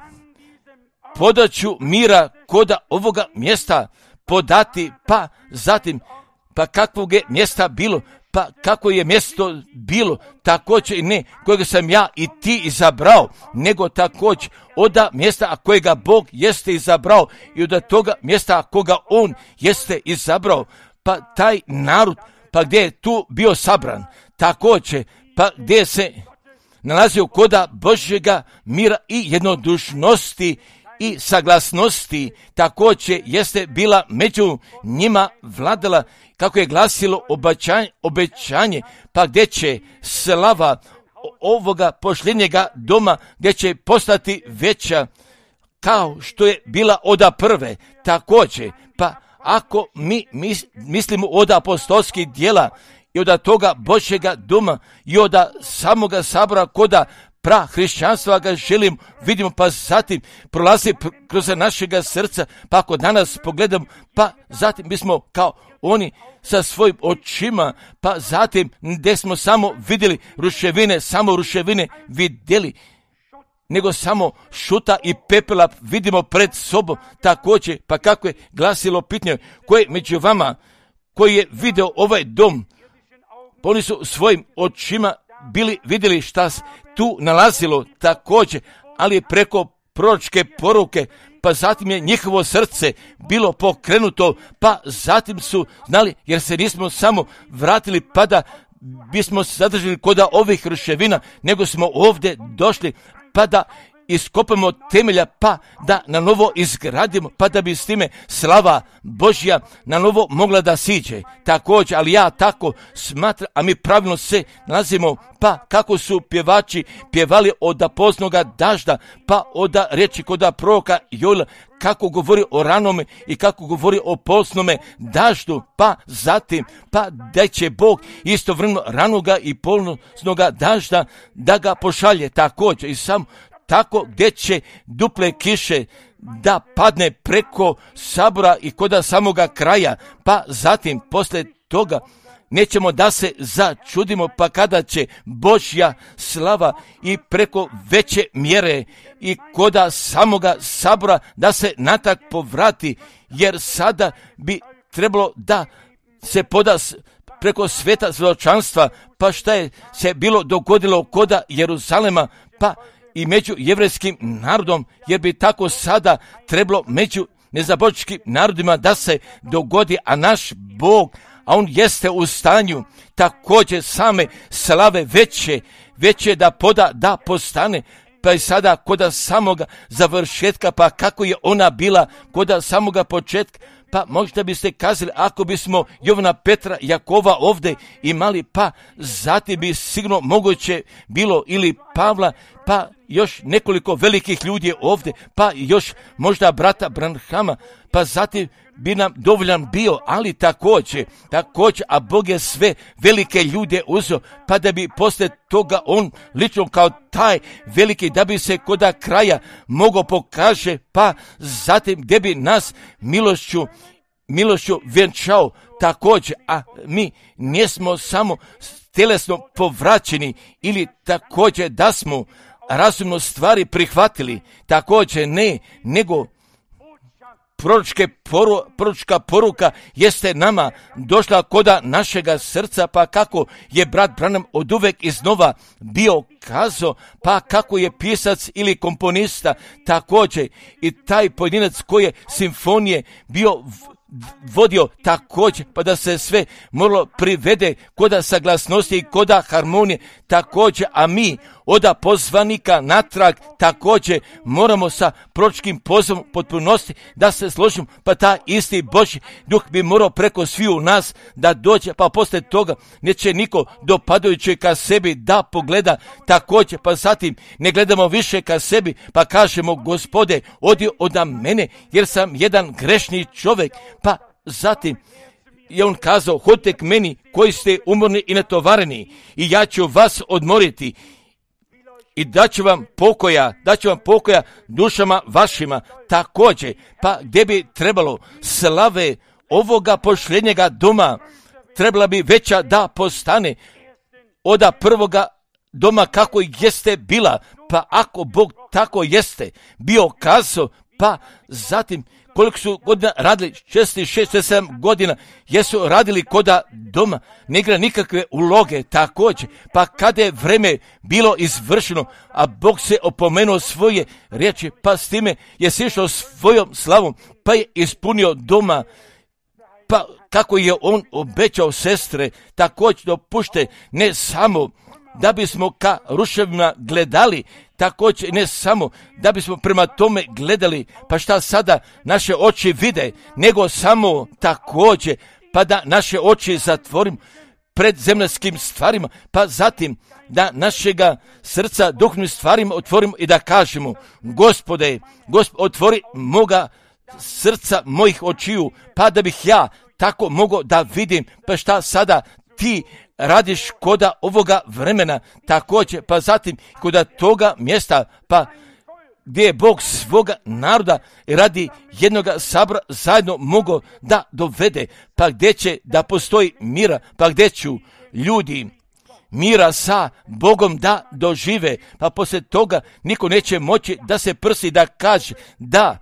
podaću mira koda ovoga mjesta podati, pa zatim, pa kakvog je mjesta bilo, pa kako je mjesto bilo, također i ne kojega sam ja i ti izabrao, nego također oda mjesta a kojega Bog jeste izabrao i od toga mjesta a koga On jeste izabrao, pa taj narod, pa gdje je tu bio sabran, također, pa gdje se nalazio koda Božjega mira i jednodušnosti i saglasnosti, također jeste bila među njima vladala, kako je glasilo obećanje, obećanje, pa gdje će slava ovoga posljednjega doma, gdje će postati veća kao što je bila oda prve, također, pa ako mi mislimo od apostolskih djela i od toga Božjega doma i od samoga sabora koda pra hrišćanstva ga želim, vidimo, pa zatim prolazi kroz našega srca, pa ako danas pogledam, pa zatim bismo kao oni sa svojim očima, pa zatim gdje smo samo vidjeli ruševine, samo ruševine vidjeli, nego samo šuta i pepela vidimo pred sobom, također, pa kako je glasilo pitanje, koje među vama, koji je video ovaj dom, pa oni su svojim očima bili vidjeli šta se tu nalazilo, također, ali preko proročke poruke, pa zatim je njihovo srce bilo pokrenuto, pa zatim su znali, jer se nismo samo vratili pa da bismo se zadržali kod ovih ruševina, nego smo ovdje došli pa da iskopamo temelja, pa da na novo izgradimo, pa da bi s time slava Božja na novo mogla da siđe. Također, ali ja tako smatram, a mi pravilno se nalazimo, pa kako su pjevači pjevali od poznoga dažda, pa od riječi koda proroka Joela, kako govori o ranome i kako govori o posnome daždu, pa zatim, pa da će Bog istovremeno ranoga i polnosnoga dažda da ga pošalje također i sam tako gdje će duple kiše da padne preko sabora i koda samoga kraja, pa zatim posle toga nećemo da se začudimo, pa kada će Božja slava i preko veće mjere i koda samoga sabora da se natak povrati, jer sada bi trebalo da se poda preko sveta zločanstva, pa šta je se bilo dogodilo koda Jeruzalema, pa i među jevrejskim narodom, jer bi tako sada trebalo među nezabočkim narodima da se dogodi, a naš Bog, a on jeste u stanju također same slave veće, veće da poda, da postane, pa i sada koda samoga završetka, pa kako je ona bila koda samoga početka, pa možda biste kazali, ako bismo Jovana, Petra, Jakova ovdje imali, pa zatim bi sigurno moguće bilo ili Pavla, pa još nekoliko velikih ljudi ovdje, pa još možda brata Branhama, pa zatim bi nam dovoljan bio, ali također, također, a Bog je sve velike ljude uzeo, pa da bi poslije toga on lično kao taj veliki, da bi se koda kraja mogao pokaže, pa zatim gdje bi nas milošću, milošću vjenčao također, a mi nismo samo tjelesno povraćeni ili također da smo razumno stvari prihvatili, također ne, nego proročke poru, proročka poruka jeste nama došla koda našega srca, pa kako je brat Branham oduvek iznova bio kazao, pa kako je pisac ili komponista također i taj pojedinac koji je simfonije bio vodio također, pa da se sve moralo privede koda saglasnosti i koda harmonije također, a mi oda pozvanika natrag također moramo sa proročkim pozivom potpunosti da se složimo, pa ta isti Božji duh bi morao preko sviju nas da dođe, pa poslije toga neće niko dopadajući ka sebi da pogleda također, pa zatim ne gledamo više ka sebi, pa kažemo, Gospode, odi od mene jer sam jedan grešni čovjek, pa zatim je on kazao, hodite k meni koji ste umorni i natovareni i ja ću vas odmoriti i daću vam pokoja, daću vam pokoja dušama vašima također, pa gdje bi trebalo slave ovoga posljednjega doma, trebala bi veća da postane oda prvoga doma kako jeste bila, pa ako Bog tako jeste bio kazao, pa zatim koliko su godina radili, šest, šest, sedam godina, jesu radili koda doma, ne igra nikakve uloge također, pa kada je vreme bilo izvršeno, a Bog se opomenuo svoje riječi, pa s time je sišao svojom slavom, pa je ispunio doma, pa kako je on obećao sestre, također dopušte ne samo da bismo ka ruševima gledali, također ne samo da bismo prema tome gledali, pa šta sada naše oči vide, nego samo također, pa da naše oči zatvorimo pred zemaljskim stvarima, pa zatim da našega srca duhovnim stvarima otvorimo i da kažemo, Gospode, Gospod, otvori moga srca mojih očiju, pa da bih ja tako mogao da vidim, pa šta sada ti radiš koda ovoga vremena također, pa zatim koda toga mjesta, pa gdje je Bog svoga naroda radi jednoga sabora zajedno mogao da dovede, pa gdje će da postoji mira, pa gdje ću ljudi mira sa Bogom da dožive, pa poslije toga niko neće moći da se prsi da kaže da.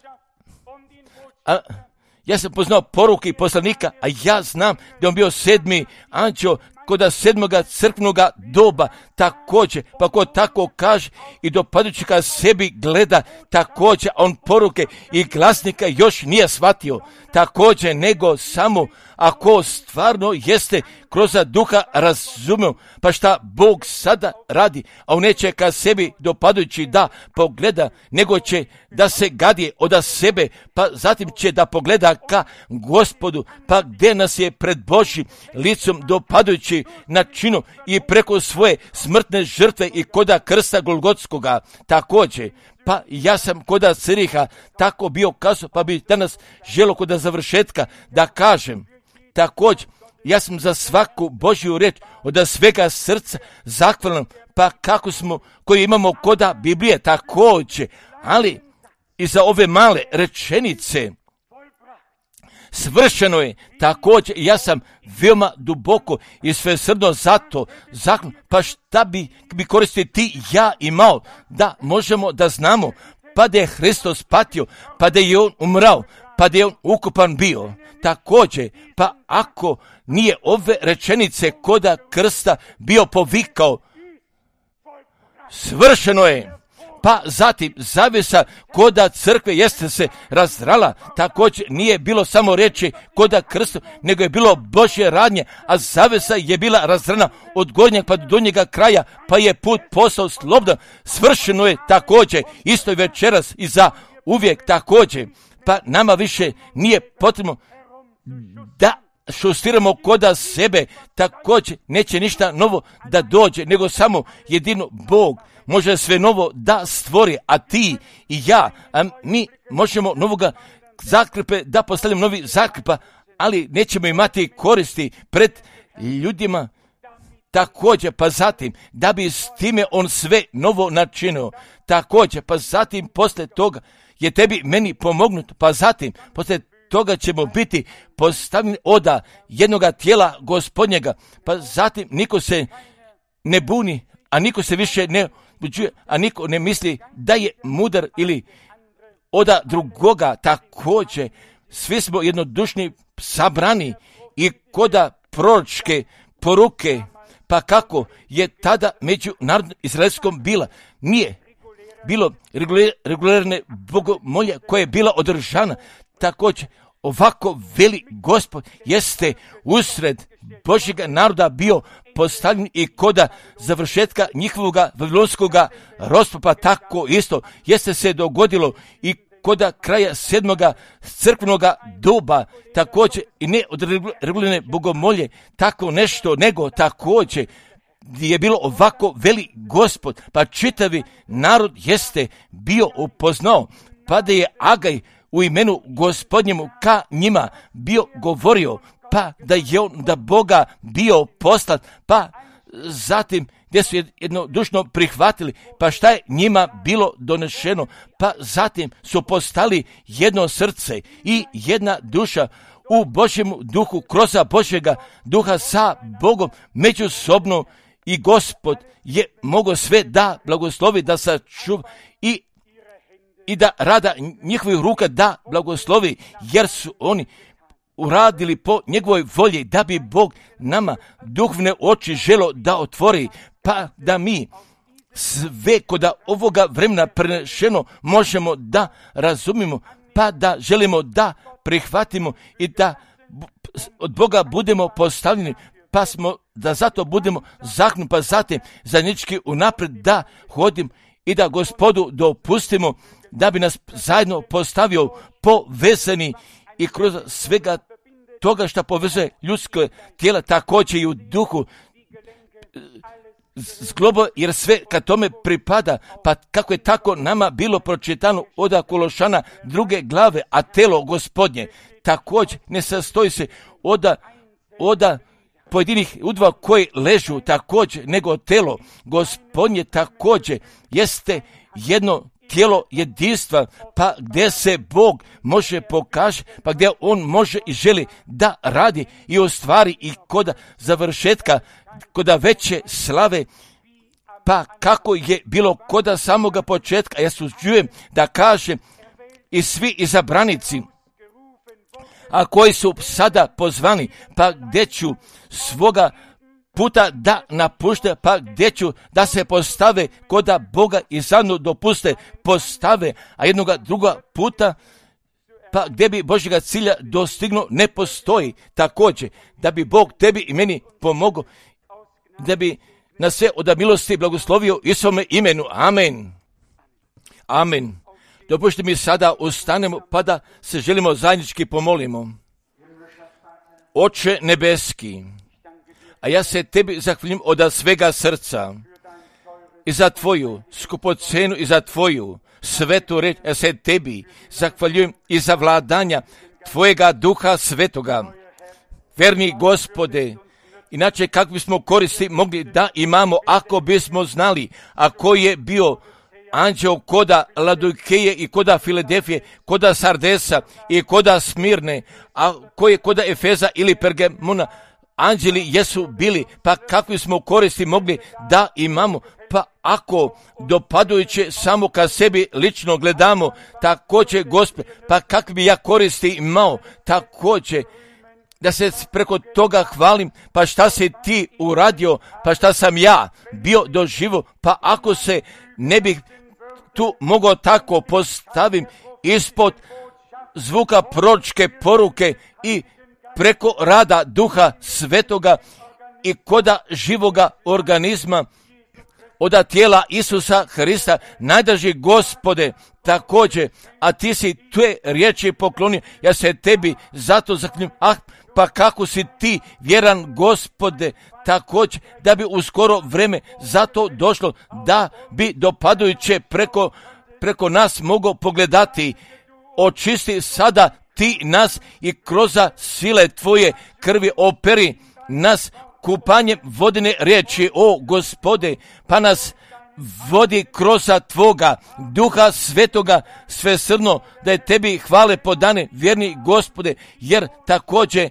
A, ja sam poznao poruke poslanika, a ja znam da on bio sedmi anđeo koda sedmoga crkvenoga doba također, pa ko tako kaže i dopadajući ka sebi gleda također, a on poruke i glasnika još nije shvatio također, nego samo ako stvarno jeste kroz duha razumio, pa šta Bog sada radi, a on neće ka sebi dopadajući da pogleda, nego će da se gadi od sebe, pa zatim će da pogleda ka Gospodu, pa gdje nas je pred Božjim licom dopadajući načinom i preko svoje smrtne žrtve i koda krsta Golgotskoga također. Pa ja sam koda Ciriha tako bio kazao, pa bi danas želo koda završetka da kažem također, ja sam za svaku Božju riječ od svega srca zahvalan, pa kako smo, koji imamo koda Biblije također, ali i za ove male rečenice svršeno je također, ja sam veoma duboko i svesrdno zato zahvalan, pa šta bi, bi koristili ti ja imao, da možemo da znamo, pa da je Hristos patio, pa da je on umrao, pa da je on ukupan bio. Također, pa ako nije ove rečenice koda krsta bio povikao, svršeno je. Pa zatim zavjesa koda crkve jeste se razdrala, također nije bilo samo riječi koda krstu, nego je bilo Božje radnje, a zavjesa je bila razdrana od gornjeg pa do donjega kraja, pa je put postao slobodan. Svršeno je također, isto i večeras i za uvijek također, pa nama više nije potrebno da šustiramo koda sebe, također neće ništa novo da dođe, nego samo jedino Bog može sve novo da stvori, a ti i ja, a mi možemo novoga zakrpe da postavljamo novi zakrpa, ali nećemo imati koristi pred ljudima također, pa zatim da bi s time on sve novo načinio, također, pa zatim poslije toga je tebi meni pomognut, pa zatim poslije toga ćemo biti postavljeni oda jednoga tijela Gospodnjega, pa zatim niko se ne buni, a niko se više ne uđuje, a niko ne misli da je mudar ili oda drugoga, također svi smo jednodušni sabrani i koda proročke poruke, pa kako je tada među narodom izraelskom bila, nije bilo regularne bogomolje koje je bila održana, također ovako veli Gospod jeste usred Božjega naroda bio postavljen i koda završetka njihovoga vavilonskoga ropstva, tako isto jeste se dogodilo i koda kraja sedmoga crkvenoga doba, također i ne od regularne bogomolje, tako nešto, nego također je bilo ovako veli Gospod, pa čitavi narod jeste bio upoznao, pa da je Agaj u imenu Gospodnjemu ka njima bio govorio, pa da je on da Boga bio poslat, pa zatim gdje su jednodušno prihvatili, pa šta je njima bilo donešeno, pa zatim su postali jedno srce i jedna duša u Božjemu duhu, kroz Božjega duha sa Bogom međusobno, i Gospod je mogao sve da blagoslovi, da sačuva i i da rada njihovih ruka da blagoslovi, jer su oni uradili po njegovoj volji, da bi Bog nama duhovne oči želo da otvori, pa da mi sve koda ovoga vremena prenešeno možemo da razumimo, pa da želimo da prihvatimo i da od Boga budemo postavljeni, pa smo da zato budemo zaknuti, pa zatim zajednički unaprijed da hodim i da Gospodu dopustimo da bi nas zajedno postavio povezani i kroz svega toga što povezuje ljudske tijela, također i u duhu zglobo, jer sve kad tome pripada, pa kako je tako nama bilo pročitano od Kološana druge glave, a telo Gospodnje također ne sastoji se od oda pojedinih udva koji ležu također, nego telo Gospodnje također jeste jedno tijelo jedinstva, pa gdje se Bog može pokaže, pa gdje on može i želi da radi i ostvari i koda završetka, koda veće slave, pa kako je bilo koda samoga početka. Ja se usuđujem da kažem i svi izabranici, a koji su sada pozvani, pa gdje ću svoga puta da napušte, pa gdje ću da se postave koda Boga i zadnju dopuste postave, a jednoga druga puta, pa gdje bi Božjega cilja dostignuo, ne postoji. Također, da bi Bog tebi i meni pomogao, da bi na sve od milosti blagoslovio i svome imenu. Amen. Amen. Dopušte mi sada ustanemo, pa da se želimo zajednički pomolimo. Oče nebeski, a ja se tebi zahvaljujem od svega srca i za tvoju skupocenu i za tvoju svetu reč. Ja se tebi zahvaljujem i za vladanja tvojega duha svetoga. Verni Gospode, inače kako bismo koristi mogli da imamo ako bismo znali, a koji je bio anđeo koda Laodikeje i koda Filadelfije, koda Sardesa i koda Smirne, a koji je koda Efeza ili Pergamona, anđeli jesu bili, pa kakvi smo koristi mogli da imamo, pa ako dopadujuće samo ka sebi lično gledamo, također Gospod, pa kakvi bi ja koristi imao, također da se preko toga hvalim, pa šta si ti uradio, pa šta sam ja bio doživo, pa ako se ne bih tu mogao tako postavim ispod zvuka proročke poruke i preko rada Duha Svetoga i koda živoga organizma od tijela Isusa Hrista, najdraži Gospode, također, a ti si tvoje riječi poklonio, ja se tebi zato zaklinjem, ah, pa kako si ti vjeran, Gospode, također, da bi u skoro vreme zato došlo, da bi dopadujuće preko, preko nas mogao pogledati, očisti sada ti nas i kroz sile tvoje krvi operi nas kupanjem vodene riječi, o Gospode, pa nas vodi kroz tvoga Duha Svetoga svesrdno, da je tebi hvale podane, vjerni Gospode, jer također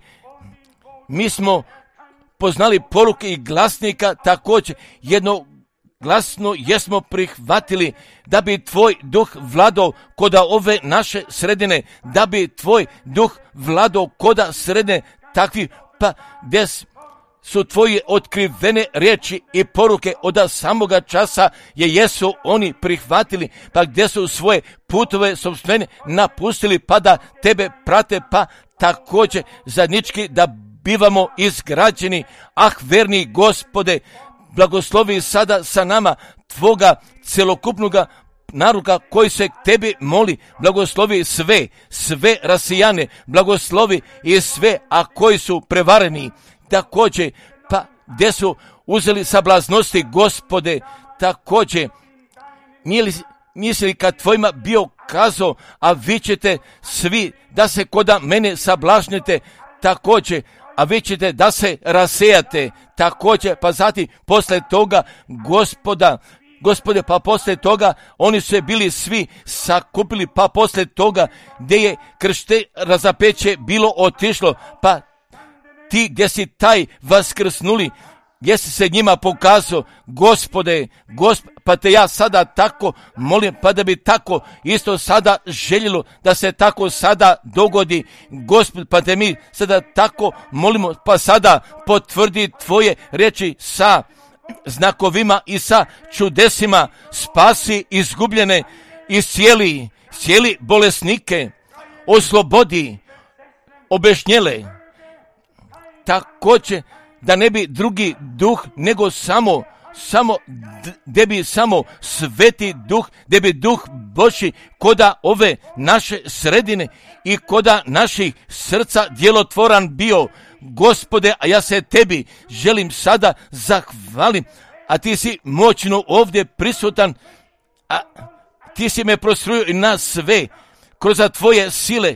mi smo poznali poruke i glasnika, također jednoglasno jesmo prihvatili da bi tvoj duh vladao koda ove naše sredine, da bi tvoj duh vladao koda sredine takvi, pa gdje su tvoje otkrivene riječi i poruke od samoga časa je jesu oni prihvatili, pa gdje su svoje putove sopstvene napustili, pa da tebe prate, pa također zajednički da bivamo izgrađeni. Ah, verni Gospode, blagoslovi sada sa nama tvoga celokupnoga naruka koji se tebi moli, blagoslovi sve, sve rasijane, blagoslovi i sve, a koji su prevareni, također, pa gdje su uzeli sablaznosti, Gospode, također, nije li, nisi li kad tvojima bio kazao, a vi ćete svi da se koda mene sablažnete, također, a vi ćete da se rasejate, također, pa zatim posle toga, Gospoda, Gospode, pa posle toga oni su se bili svi sakupili, pa posle toga gdje je kršte razapeće bilo otišlo, pa ti gdje si taj vaskrsnuli, gdje si se njima pokazao, Gospode, Gosp, pa te ja sada tako molim, pa da bi tako isto sada željelo da se tako sada dogodi, Gospod, pa te mi sada tako molimo, pa sada potvrdi tvoje riječi sa znakovima i sa čudesima, spasi izgubljene i cijeli, cijeli bolesnike, oslobodi objašnjele, također da ne bi drugi duh nego samo samo gdje bi samo sveti duh, gdje bi duh Božji koda ove naše sredine i koda naših srca djelotvoran bio, Gospode, a ja se tebi želim sada zahvalim, a ti si moćno ovdje prisutan, a ti si me prostrujio i nas sve kroz tvoje sile,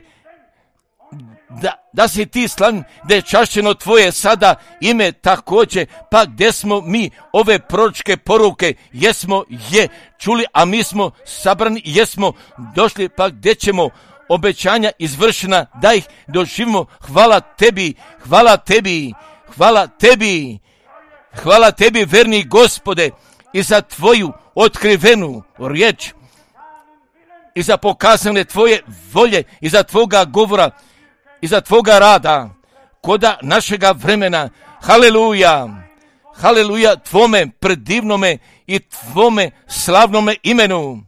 Da, da si ti slavni, da je čašćeno tvoje sada ime također, pa gdje smo mi ove proročke poruke, jesmo je čuli, a mi smo sabrani, jesmo došli, pa gdje ćemo obećanja izvršena da ih doživimo. Hvala tebi, hvala tebi, hvala tebi, hvala tebi, verni Gospode, i za tvoju otkrivenu riječ, i za pokazane tvoje volje, i za tvoga govora, i za tvoga rada, koda našega vremena. Haleluja, haleluja tvome predivnome i tvome slavnome imenu.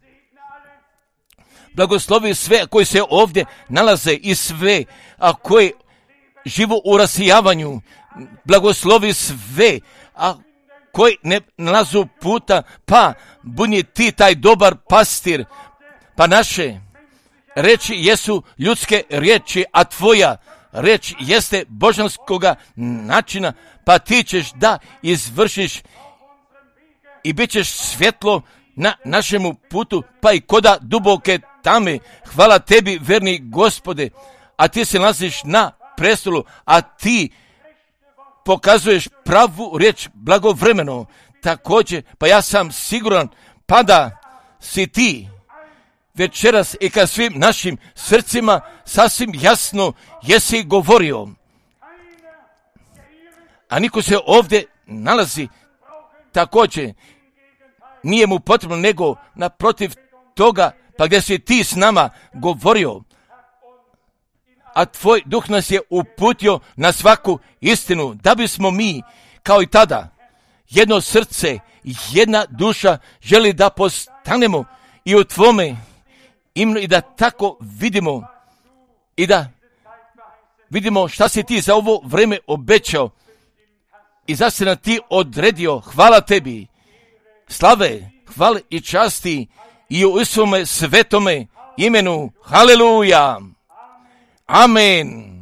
Blagoslovi sve koji se ovdje nalaze i sve, a koji živu u rasijavanju. Blagoslovi sve, a koji ne nalazu puta, pa budi ti taj dobar pastir, pa naše reči jesu ljudske riječi, a tvoja reč jeste božanskoga načina, pa ti ćeš da izvršiš i bit ćeš svjetlo na našemu putu, pa i koda duboke tame. Hvala tebi, verni Gospode, a ti se nalaziš na prestolu, a ti pokazuješ pravu riječ blagovremeno. Također, pa ja sam siguran, pa da si ti večeras i ka svim našim srcima sasvim jasno jesi govorio. A niko se ovdje nalazi također, nije mu potrebno nego naprotiv toga, pa gdje si ti s nama govorio, a tvoj duh nas je uputio na svaku istinu, da bismo mi, kao i tada, jedno srce, jedna duša želi da postanemo i u tvome imenu i da tako vidimo i da vidimo šta si ti za ovo vreme obećao i za se na ti odredio. Hvala tebi, slave, hvale i časti i u svome svetome imenu. Haleluja. Amen.